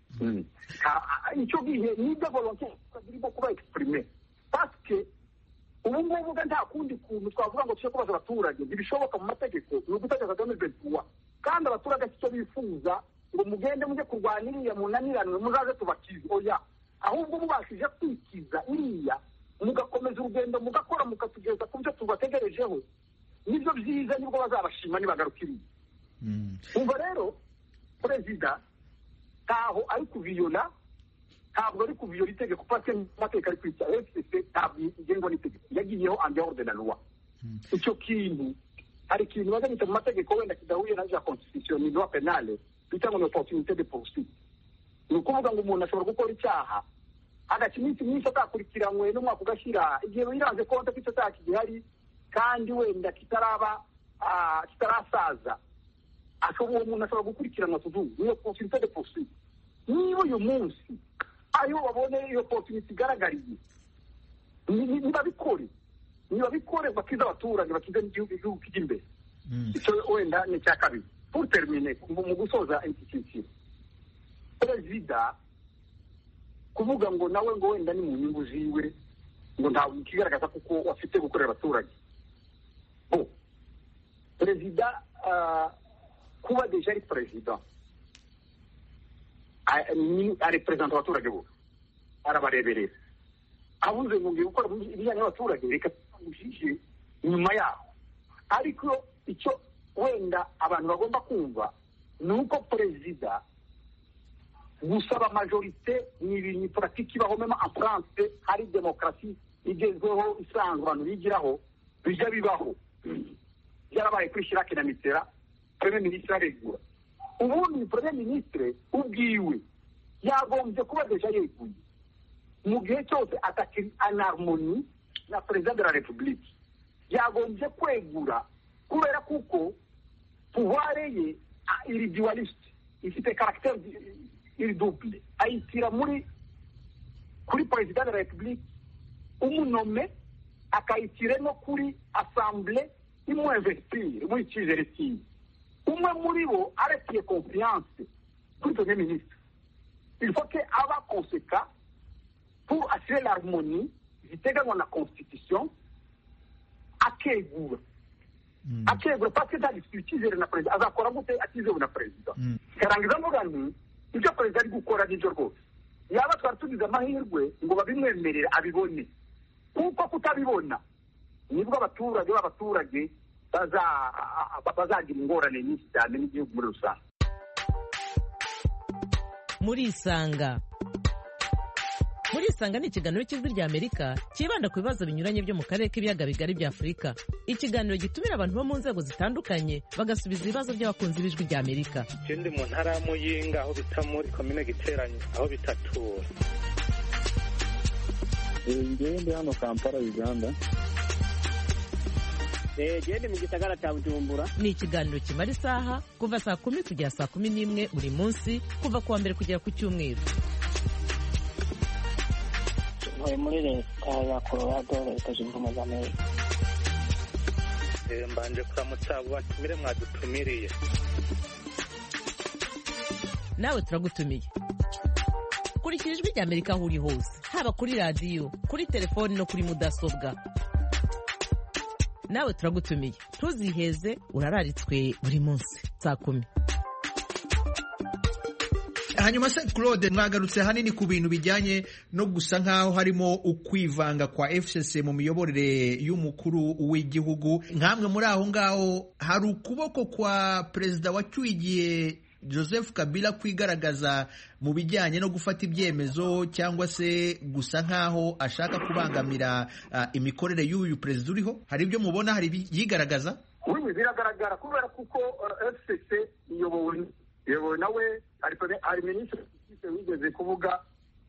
Icyo gihe nibyo volonté zirimo kuba exprime, parce que ubu ngubu nta kundi kuntu twavuga ngo tujye kubaza abaturage ntibishoboka mu mategeko ni ugutegeka Kagame betuwa kandi abaturage icyo bifuza ngo mugende mujye kurwanya iriya munaniranwe muzaze tubakize oya ahubwo mubashije kwikiza iriya mugakomeza urugendo mugakora mukatugeza ku byo tubategerejeho nibyo byiza nibwo bazabashima nibagaruka iriya umva rero perezida ntaho ari kuviyola ntabwo ari kuviyola itegeko pake amateka ari kwica fcc ntabwo igengwa n'itegeko yagiyeho en dehors de la loi icyo kintu hari ikintu bazanyita mu mategeko wenda kidahuye na ja constitution ni loi penale bita ngo ni opportunité de poursuite ni ukuvuga ngo umuntu ashobora gukora icyaha agaca iminsi myinshi atakurikiranywe n'umwaka ugashyira igihe wiranze konta ko icyo cyaha kigihari kandi wenda kitaraba kitarasaza ashobora umuntu ashobora gukurikiranwa tuvuga ni opportunité de poursuite niba uyu munsi ariho babone iyo opportunité igaragariye nibabikore nibabikore bakiza abaturage bakize n'igihugu kijya imbere icyo wenda ni icya kabiri pour terminer mu gusoza institution perezida kuvuga ngo nawe ngo wenda ni mu nyungu ziwe ngo ntabwo ikigaragaza kuko wafite gukorera abaturage bo perezida kuba deja ari perezida areperezanta abaturage bose arabareberera abuze ngo ngiye gukora ibijyanye n'abaturage reka tugushyishye nyuma yaho ariko icyo wenda abantu bagomba kumva ni uko perezida gusaba majorite ni ibintu puratiki ibaho mema en France hari demokarasi igezweho isanzwe abantu bigiraho bijya bibaho byarabaye kuri Chirac na Mitterrand premier ministre aregura ubundi premier ministre ubwiwe yagombye kuba deja yeguye mu gihe cyose atakiri en harmonie na président de la République yagombye kwegura kubera kuko pouvoir ye iri dualiste ifite caractère iri double ayitira muri kuri président de la République umunome akayitira no kuri assemblée imwe investir muri cyizere cyiwe umwe muri bo aretiye confiance kuri premier ministre il faut que aba conséquent pour assurer l'harmonie ziteganywa na constitution akegura akegura parce que nta cyizere na perezida azakora gute atizewe na perezida karangiza mvuga nti ibyo perezida ari gukora n'ibyo rwose yaba twari tugize amahirwe ngo babimwemerere abibone kuko kutabibona nibwo abaturage b'abaturage bazagira ingorane nyinshi cyane n'igihugu muri rusange muri isanga muri isanga ni ikiganiro cy'ijwi ry'Amerika kibanda ku bibazo binyuranye byo mu karere k'ibiyaga bigari bya Afurika ikiganiro gitumira abantu bo mu nzego zitandukanye bagasubiza ibibazo by'abakunzi b'ijwi ry'Amerika ikindi mu ntara ya Muyinga aho bita muri komine Giteranyi aho bita Tura ngende hano Kampala Uganda gende mu gisagara cya Bujumbura ni ikiganiro kimara isaha kuva saa kumi kugera saa kumi n'imwe buri munsi kuva kuwa mbere kugera ku cyumweru muri leta ya Colorado leta zunze ubumwe za Amerika mbanje kuramutsa abo batumire mwadutumiriye nawe turagutumiye kurikira ijwi ry'Amerika aho uri hose haba kuri radiyo kuri telefoni no kuri mudasobwa nawe turagutumiye ntuziheze urararitswe buri munsi saa kumi hanyuma se Claude mwagarutse hanini ku bintu bijyanye no gusa nkaho harimo ukwivanga kwa F C C mu miyoborere y'umukuru w'igihugu nkamwe muri aho ngaho hari ukuboko kwa perezida wacyuigiye Joseph Kabila kwigaragaza mu bijyanye no gufata ibyemezo cyangwa se gusa nkaho ashaka kubangamira uh, imikorere y'uyu perezida uriho hari ibyo mubona hari yigaragaza ubu biragaragara kubera kuko F C C iyobowe yewe nawe ari minisitiri wigeze kuvuga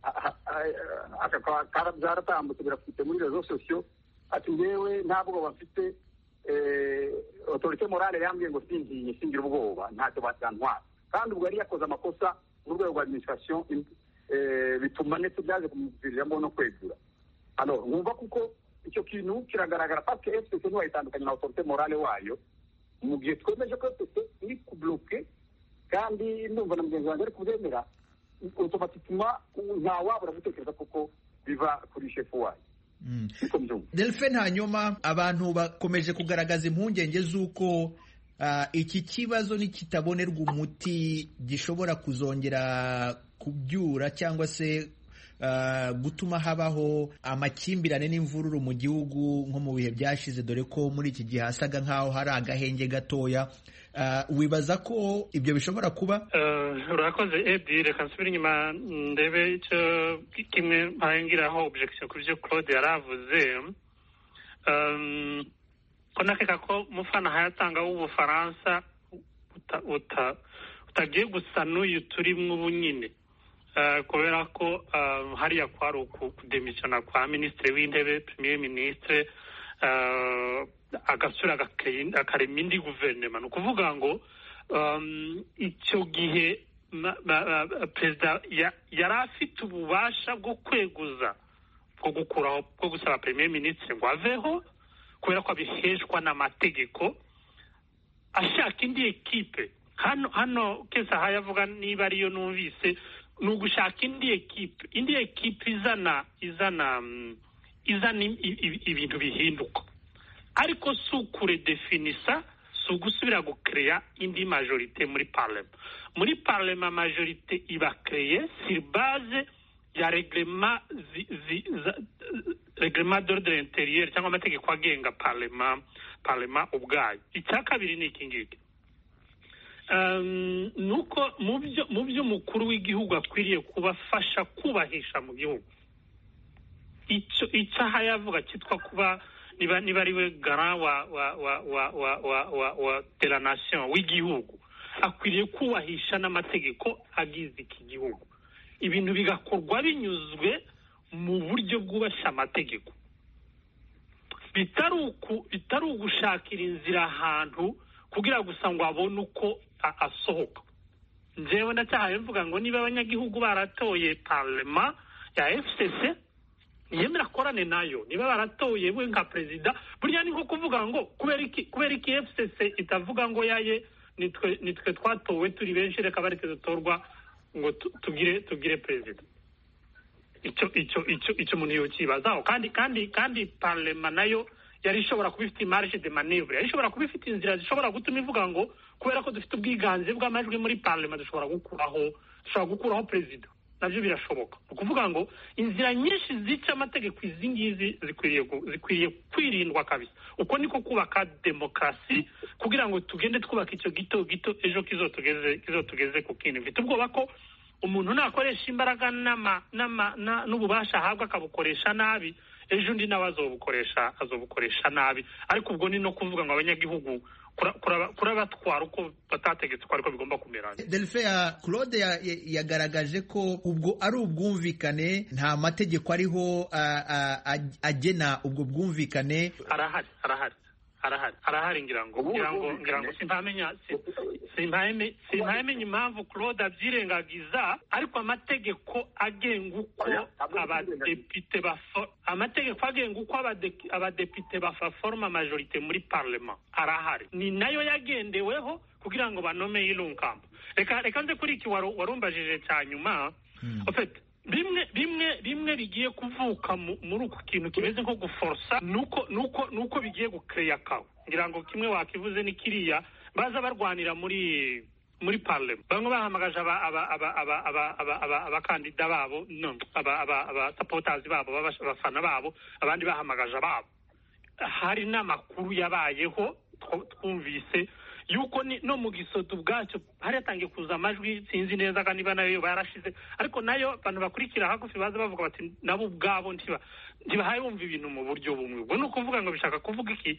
byaratambutse birafite muri rezo sosiyo ati yewe ntabwo bafite otorite morale yambwiye ngo singiye singira ubwoba ntacyo batantwara kandi ubwo yari yakoze amakosa mu rwego rwa administration bituma ndetse byaje kumuviriramo no kwegura alors mwumva kuko icyo kintu kiragaragara parce que F C C ntiwayitandukanye na otorite morale wayo mu gihe twemeje ko F C C iri kubloke kandi ndumva na mugenzi wanjye ari kubyemera automatikement nta wabura gutekereza kuko biva kuri shefu wayo Delphin, hanyuma abantu bakomeje kugaragaza impungenge z'uko uh, iki kibazo nikitabonerwa umuti gishobora kuzongera kubyura cyangwa se Uh, gutuma habaho amakimbirane n'imvururu mu gihugu nko mu bihe byashize, dore ko muri iki gihe hasaga nk'aho hari agahenge gatoya. Uh, wibaza ko ibyo bishobora kuba? Uh, urakoze Edi, reka nsubire inyuma ndebe icyo kimwe mpangiraho objection ku byo Claude yaravuze. Um, ko nakeka ko mufana hayatanga w'Ubufaransa uta, uta, utagiye gusa n'uyu turimwo ubu nyine. Uh, kubera ko uh, hariya kwari ukudemisiona kwa minisitiri w'intebe, premier ministre, uh, agasura akarema indi guverinoma. Ni ukuvuga ngo um, icyo gihe perezida ya, yari afite ububasha bwo kweguza, bwo gukuraho, bwo gusaba premier ministre ngo aveho kubera ko abiheshwa n'amategeko, ashaka indi ekipe. Hano hano kesa hayavuga niba ariyo numvise ni ugushaka indi ekipe indi ekipe izana izana izana ibintu bihinduka, ariko si ukuredefinisa, si ugusubira gukereya indi majorite muri parlement. Muri parlement majorite iba kreye sur base ya reglement reglement d'ordre intérieur cyangwa amategeko agenga parlement parlement ubwayo. Icya kabiri ni iki ngiki, Um, nuko mu byo mukuru w'igihugu akwiriye kubafasha kubahisha mu gihugu, icyo icyaha yavuga cyitwa kuba niba niba ari we gara wa wa wa wa wa wa wa wa de la nation w'igihugu, akwiriye kubahisha n'amategeko agize iki gihugu. Ibintu bigakorwa binyuzwe mu buryo bwubasha amategeko, bitari uku bitari ugushakira inzira ahantu kugira gusa ngo abone uko asohoka. Njyewe ndacyahaye mvuga ngo niba abanyagihugu baratoye parlement ya F C C yemera korane nayo, niba baratoye we nka president, burya ni nko kuvuga ngo kubera iki kubera iki F C C itavuga ngo yaye nitwe nitwe twatowe turi benshi reka bareke dutorwa ngo tugire tugire president. Icyo icyo icyo icyo umuntu yokibazaho, kandi kandi kandi parlement nayo yari ishobora kuba ifite marge de manœuvre, yari ishobora kuba ifite inzira zishobora gutuma ivuga ngo kubera ko dufite ubwiganze bw'amajwi muri parlement dushobora gukuraho dushobora gukuraho president. Nabyo birashoboka. Ukuvuga ngo inzira nyinshi zica amategeko izi ngizi zikwiriye zikwiriye kwirindwa kabisa. Uko niko kubaka demokrasi, kugira ngo tugende twubaka icyo gito gito ejo kizotugeze kizotugeze ku kindi. Mfite ubwoba ko umuntu nakoresha imbaraga nama nama n'ububasha ahabwa akabukoresha nabi, ejo undi nawe azobukoresha azobukoresha nabi. Ariko ubwo ni no kuvuga ngo abanyagihugu kurabatwara uko batategetse ko ariko bigomba kumera. Delphin, Claude yagaragaje ko ubwo ari ubwumvikane, nta mategeko ariho agena ubwo bwumvikane. Arahari arahari arahari arahari ngira ngo ngira ngo ngira ngo simpamenya simpame simpamenya impamvu Claude abyirengagiza, ariko amategeko agenga uko abadepite bafo amategeko agenga uko abadepite baforma majorite muri parlement arahari, ni nayo yagendeweho kugira ngo banome Ilunkamba. Reka reka nze kuri iki warumbajije cya nyuma. En fait bimwe bimwe bimwe bigiye kuvuka muri uko kintu kimeze nko guforsa, nuko nuko nuko bigiye gucreya kawo. Ngira ngo kimwe wakivuze ni kiriya baza barwanira muri muri parlement, bamwe bahamagaje aba aba aba aba aba aba abakandida babo, no aba aba aba supporters babo, abafana babo, abandi bahamagaje ababo. Hari n'amakuru yabayeho twumvise yuko no mu gisoto ubwacyo hari yatangiye kuza amajwi, sinzi neza kandi niba nayo barashize, ariko nayo abantu bakurikira hagufi baza bavuga bati nabo ubwabo ntiba ntibahaye bumva ibintu mu buryo bumwe. Ubwo ni ukuvuga ngo bishaka kuvuga iki,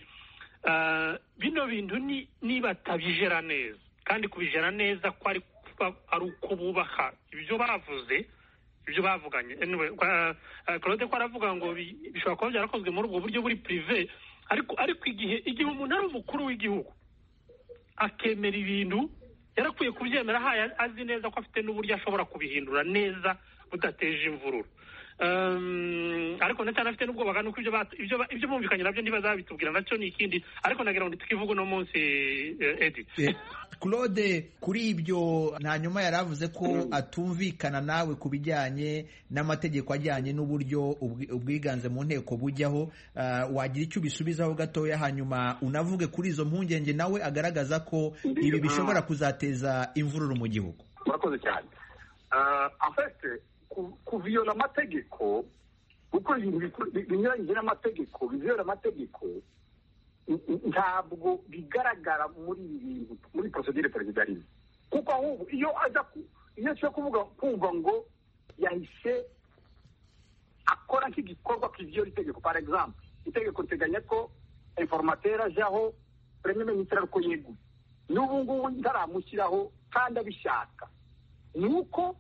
bino bintu ni niba tabijera neza, kandi kubijera neza ko ari ari uko bubaha ibyo bavuze ibyo bavuganye. Anyway, Claude ko aravuga ngo bishobora kuba byarakozwe muri ubwo buryo buri privé, ariko ariko igihe igihe umuntu ari umukuru w'igihugu akemera ibintu yarakwiye kubyemera, ahaye azi neza ko afite n'uburyo ashobora kubihindura neza budateje imvururu. ariko ndetse anafite n'ubwoba nuko ibyo ibyo ibyo bumvikanye nabyo ntibazabitubwira nacyo ni ikindi ariko nagira ngo tukivuge uno munsi Edi Claude kuri ibyo nta nyuma yari avuze ko atumvikana nawe ku bijyanye n'amategeko ajyanye n'uburyo ubwiganze mu nteko bujyaho, wagira icyo ubisubizaho gatoya hanyuma unavuge kuri izo mpungenge nawe agaragaza ko ibi bishobora kuzateza imvururu mu gihugu. Murakoze cyane. En fait kuviyola amategeko gukora ibintu binyuranyije n'amategeko biviyola amategeko ntabwo bigaragara muri ibi bintu muri procedure presidentielle kuko ahubwo iyo aza iyo cyo kuvuga kumva ngo yahise akora nk'igikorwa kiviyola itegeko. Par exemple itegeko riteganya ko informateur ajaho premier ministre ariko yeguye n'ubu ngubu ntaramushyiraho kandi abishaka nuko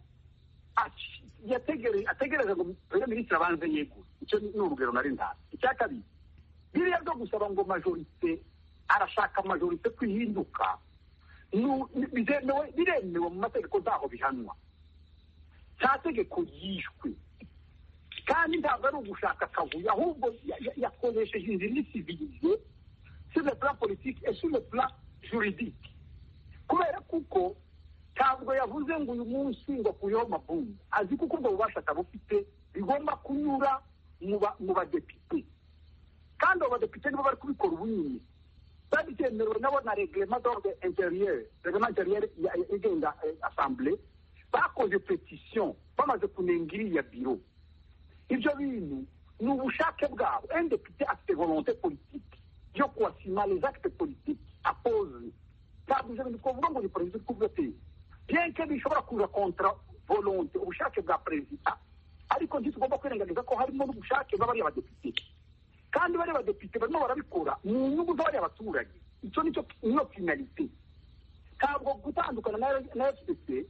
ategereza ngo premier ministre abanze yegure. Icyo ni urugero nari ndazi. Icya kabiri biriya byo gusaba ngo majorite arashaka majorite kwihinduka biremewe biremewe mu mategeko ntaho bihanwa. Nta tegeko yishwe kandi ntabwo ari ugushaka akavuyo ahubwo yakoresheje inzira isivilize sur le plan politique et sur le plan juridique kubera kuko ntabwo yavuze ngo uyu munsi ngo kuyeho mabungu azi kuko ubwo bubasha atabufite bigomba kunyura mu badepite kandi abo badepite nibo bari kubikora ubunyine babyemerewe nabo na reglement d'ordre intérieur reglement intérieur igenga assemblée bakoze petition bamaze kunenga iriya biro. Ibyo bintu ni ubushake bwabo. Un député afite volonté politique yo kuasima les actes politiques apose ntabwo ibyo bintu twavuga ngo ni perezida kuvuga bien que bishobora kuza kontra volonté ubushake bwa perezida ariko ntitugomba kwirengagiza ko harimo n'ubushake bw'abari abadepite kandi bari abadepite barimo barabikora mu nyungu z'abari abaturage. Icyo nicyo niyo finalité. Ntabwo gutandukana na F C C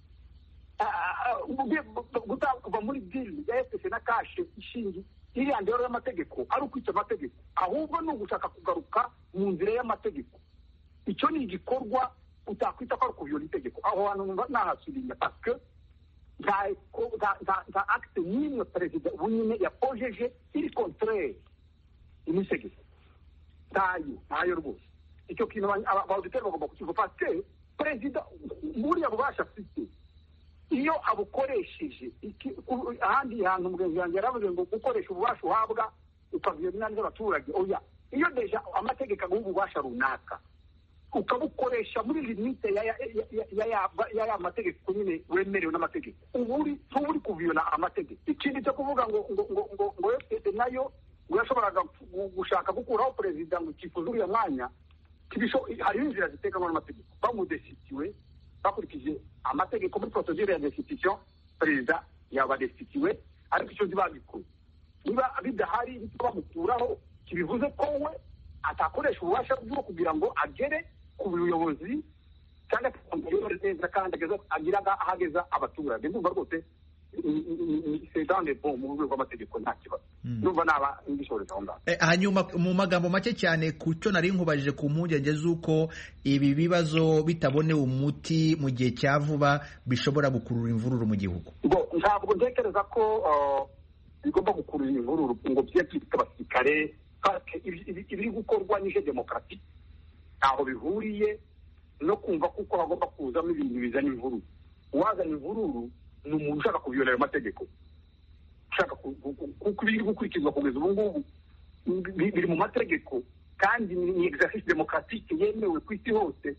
kuva muri dili ya F C C na kashe ishingi iriya ndero y'amategeko ari ukwica amategeko ahubwo ni ugushaka kugaruka mu nzira y'amategeko. Icyo ni igikorwa utakwita ko ari kuviyola itegeko. Aho hantu nahasubiye parce que nta acte n'imwe perezida ubu nyine yapojeje iri contraire imisegeko ntayo ntayo rwose. Icyo kintu abaduteri bagomba kukivuga parce que perezida buriya bubasha afite iyo abukoresheje ahandi hantu mugenzi wanjye yaravuze ngo gukoresha ububasha uhabwa ukaviyola inani z'abaturage oya iyo deja amategeko aguha ububasha runaka ukabukoresha muri limite ya mategeko nyine wemerewe n'amategeko ubu uri ntuburi kuviyola amategeko. Ikindi cyo kuvuga ngo ngo ngo ngo F nayo urashoboraga gushaka gukuraho perezida ngo kifuza uriya mwanya hari inzira ziteganywa n'amategeko bamudesitiwe bakurikije amategeko muri procedure ya destitution perezida yaba destituwe ariko icyo ntibabikora. Niba bidahari bityo bamukuraho kibivuze ko we atakoresha ububasha bwo kugira ngo agere ku buyobozi cyangwa akongera neza kandi agira ahageza abaturage. Ndumva rwose c'est dans les bons mu rwego rw'amategeko nta kibazo. Ndumva naba ngishoreza aho ngaho. Hanyuma mu magambo make cyane ku cyo nari nkubajije ku mpungenge z'uko ibi bibazo bitabonewe umuti mu gihe cya vuba bishobora gukurura imvururu mu gihugu. Ntabwo ntekereza ko bigomba gukurura imvururu ngo byitwe abasirikare ibiri gukorwa nije demokarasi ntaho bihuriye no kumva kuko hagomba kuzamo ibintu bizana imvururu. Uwazana imvururu ni umuntu ushaka kuviyola amategeko ushaka kuko ibiri gukurikizwa kugeza ubu ngubu biri mu mategeko kandi ni exercice démocratique yemewe ku isi hose.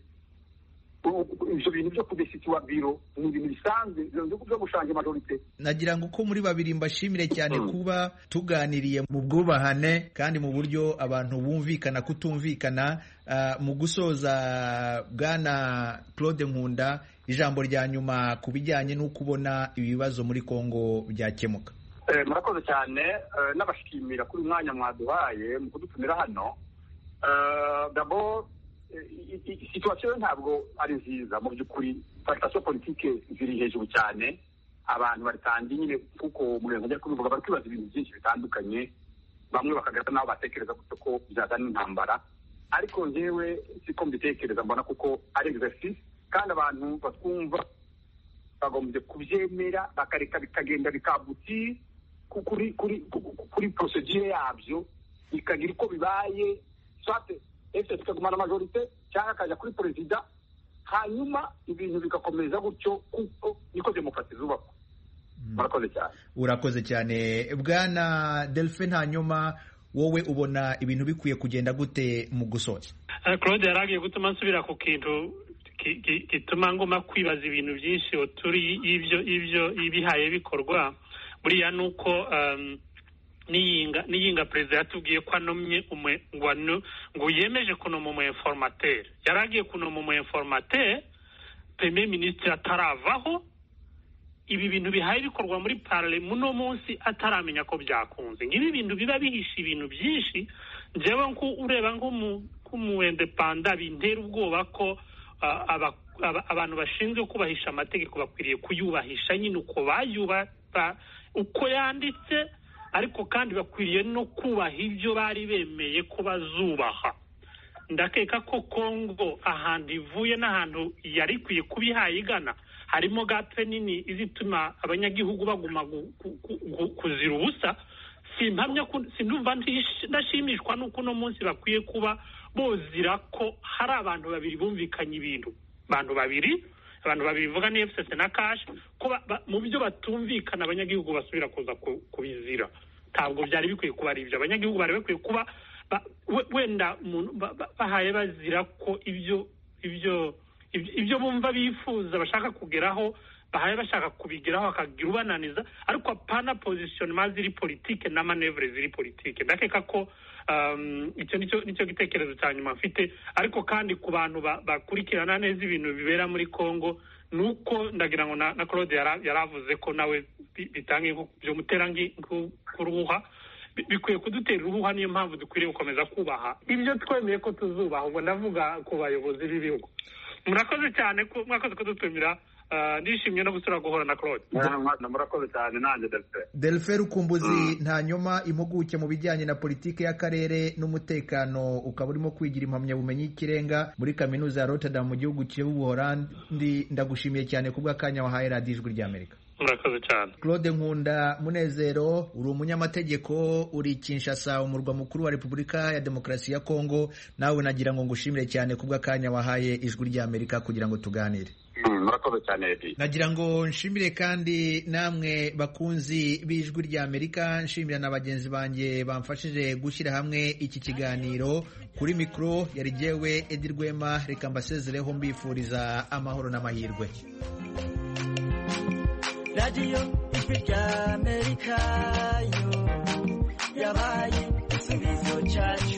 Ibyo bintu byo kudesitiwa biro ni ibintu bisanzwe byo gushanga majorite. Nagira ngo uko muri babiri mbashimire cyane kuba tuganiriye mu bwubahane kandi mu buryo abantu bumvikana kutumvikana. Mu gusoza Bwana Claude Nkunda, ijambo rya nyuma ku bijyanye n'uko ubona ibibazo muri Kongo byakemuka. Murakoze cyane n'abashimira kuri mwanya mwaduhaye mu kudutumira hano. D'abord situation ntabwo ari nziza mu by'ukuri. Situation politique ziri hejuru cyane abantu baritangiye nyine kuko murenga ajya kubivuga bari kwibaza ibintu byinshi bitandukanye bamwe bakagaragaza nabo batekereza ko byazana intambara ariko njyewe siko mbitekereza mbona kuko ari exercice kandi abantu batwumva bagombye kubyemera bakareka bikagenda bikabuti kuri kuri kuri procedure yabyo ikagira uko bibaye swate ese tukagumana majorite cyangwa akaja kuri perezida hanyuma ibintu bigakomeza gutyo kuko niko demokarasi zubakwa. Murakoze cyane. Urakoze cyane bwana Delphin, hanyuma wowe ubona ibintu bikwiye kugenda gute mu gusoza? Claude yaragiye gutuma nsubira ku kintu gituma ngoma kwibaza ibintu byinshi turi ibyo ibyo ibihaye bikorwa buriya nuko um, niyinga niyinga perezida yatubwiye ko anomye umwe ngwano ngo yemeje kuno mu informateur yaragiye kuno mu informateur premier ministre ataravaho ibi bintu bihaye bikorwa muri parlement muno munsi ataramenya ko byakunze. Ngibi bintu biba bihisha ibintu byinshi njewe nko ureba nko mu mu independent bintera ubwoba ko uh, aba, aba, abantu bashinzwe kubahisha amategeko bakwiriye kuyubahisha nyine uko bayuba uko yanditse, ariko kandi bakwiriye no kubaha ibyo bari bemeye ko bazubaha. Ndakeka ko Kongo ahantu ivuye n'ahantu yari kwiye kubihaye igana harimo gape nini izituma abanyagihugu baguma kuzira ubusa. Simpamya sinumva ndashimishwa nuko no munsi bakwiye kuba bozira ko hari abantu babiri bumvikanye ibintu, abantu babiri abantu babiri vuga ni F C C na Cash ko mu byo batumvikana abanyagihugu basubira kuza kubizira. Ntabwo byari bikwiye kuba ari ibyo. Abanyagihugu bari bakwiye kuba wenda bahaye bazira ko ibyo ibyo ibyo bumva bifuza bashaka kugeraho bahaye bashaka kubigeraho akagira ubananiza, ariko apana position maziri politique na manevre ziri politique. Ndakeka ko um, icyo nicyo nicyo gitekerezo cyanyuma mfite, ariko kandi ku bantu bakurikirana neza ibintu bibera muri Kongo nuko ndagira ngo na, na Claude yaravuze ko nawe bitangiye byo muterangi kuruha bikwiye kudutera uruhuha. Niyo mpamvu dukwiriye gukomeza kubaha ibyo twemeye ko tuzubaha. Ubwo ndavuga ku bayobozi b'ibihugu. Murakoze cyane ko mwakoze kudutumira. Ndishimye no gusura guhora na Claude. Murakoze cyane nanjye Delphin. Delphin Rukumbuzi, ntanyuma impuguke mu bijyanye na politike y'akarere n'umutekano, ukaba urimo kwigira impamyabumenyi y'ikirenga muri kaminuza ya Rotterdam mu gihugu cy'Ubuholandi. Ndagushimiye cyane kubw'akanya wahaye radiyo Ijwi ry'Amerika. Murakoze cyane. Claude Nkunda Munezero, uri umunyamategeko, uri Kinshasa, umurwa mukuru wa Repubulika ya Demokarasi ya Kongo. Nawe nagira ngo ngushimire cyane kubw'akanya wahaye Ijwi ry'Amerika kugira ngo tuganire. Murakoze cyane Edi. Nagira ngo nshimire kandi namwe bakunzi b'Ijwi ry'Amerika, nshimira na bagenzi banjye bamfashije gushyira hamwe iki kiganiro. Kuri mikro yari jewe Edi Rwema, reka mbasezereho mbifuriza amahoro n'amahirwe. Radio Ijwi ry'Amerika yo yabaye igisubizo cyacu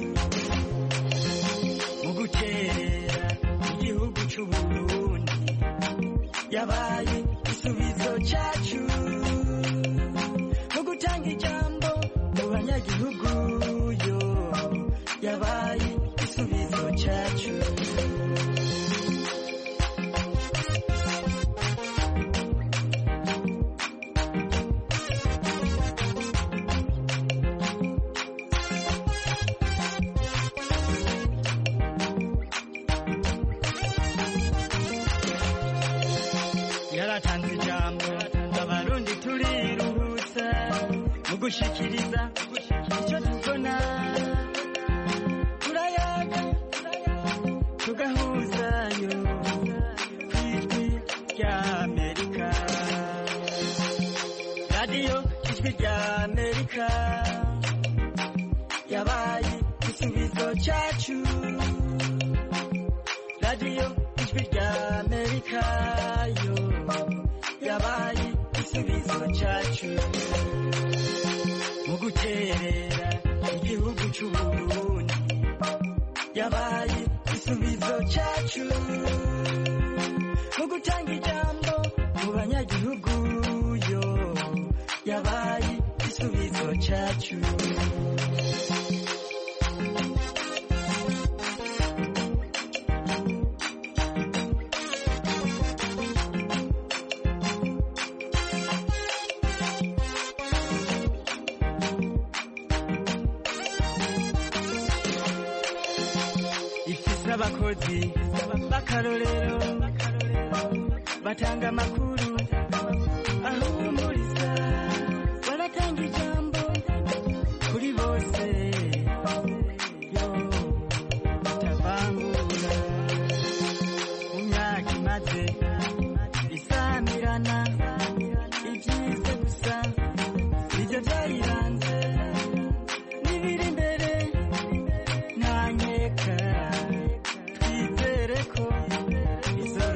mu guterera igihugu cy'u Burundi, yabaye igisubizo cyacu mu gutanga ijambo mu banyagihugu yo yabaye igisubizo cyacu. Yaratanze ijambo abarundi turiruhutsa mu gushikiriza icyo tubona, turayaga tugahuzayo ku Ijwi ry'Amerika. Radio Ijwi ry'Amerika yabaye igisubizo cyacu. Radio Ijwi ry'Amerika yo yabaye igisubizo cyacu mu guterera igihugu cy'u Burundi, yabaye igisubizo cyacu mu gutanga ijambo mu banyagihugu yo yabaye igisubizo cyacu. Abakozi b'akarorero batanga amakuru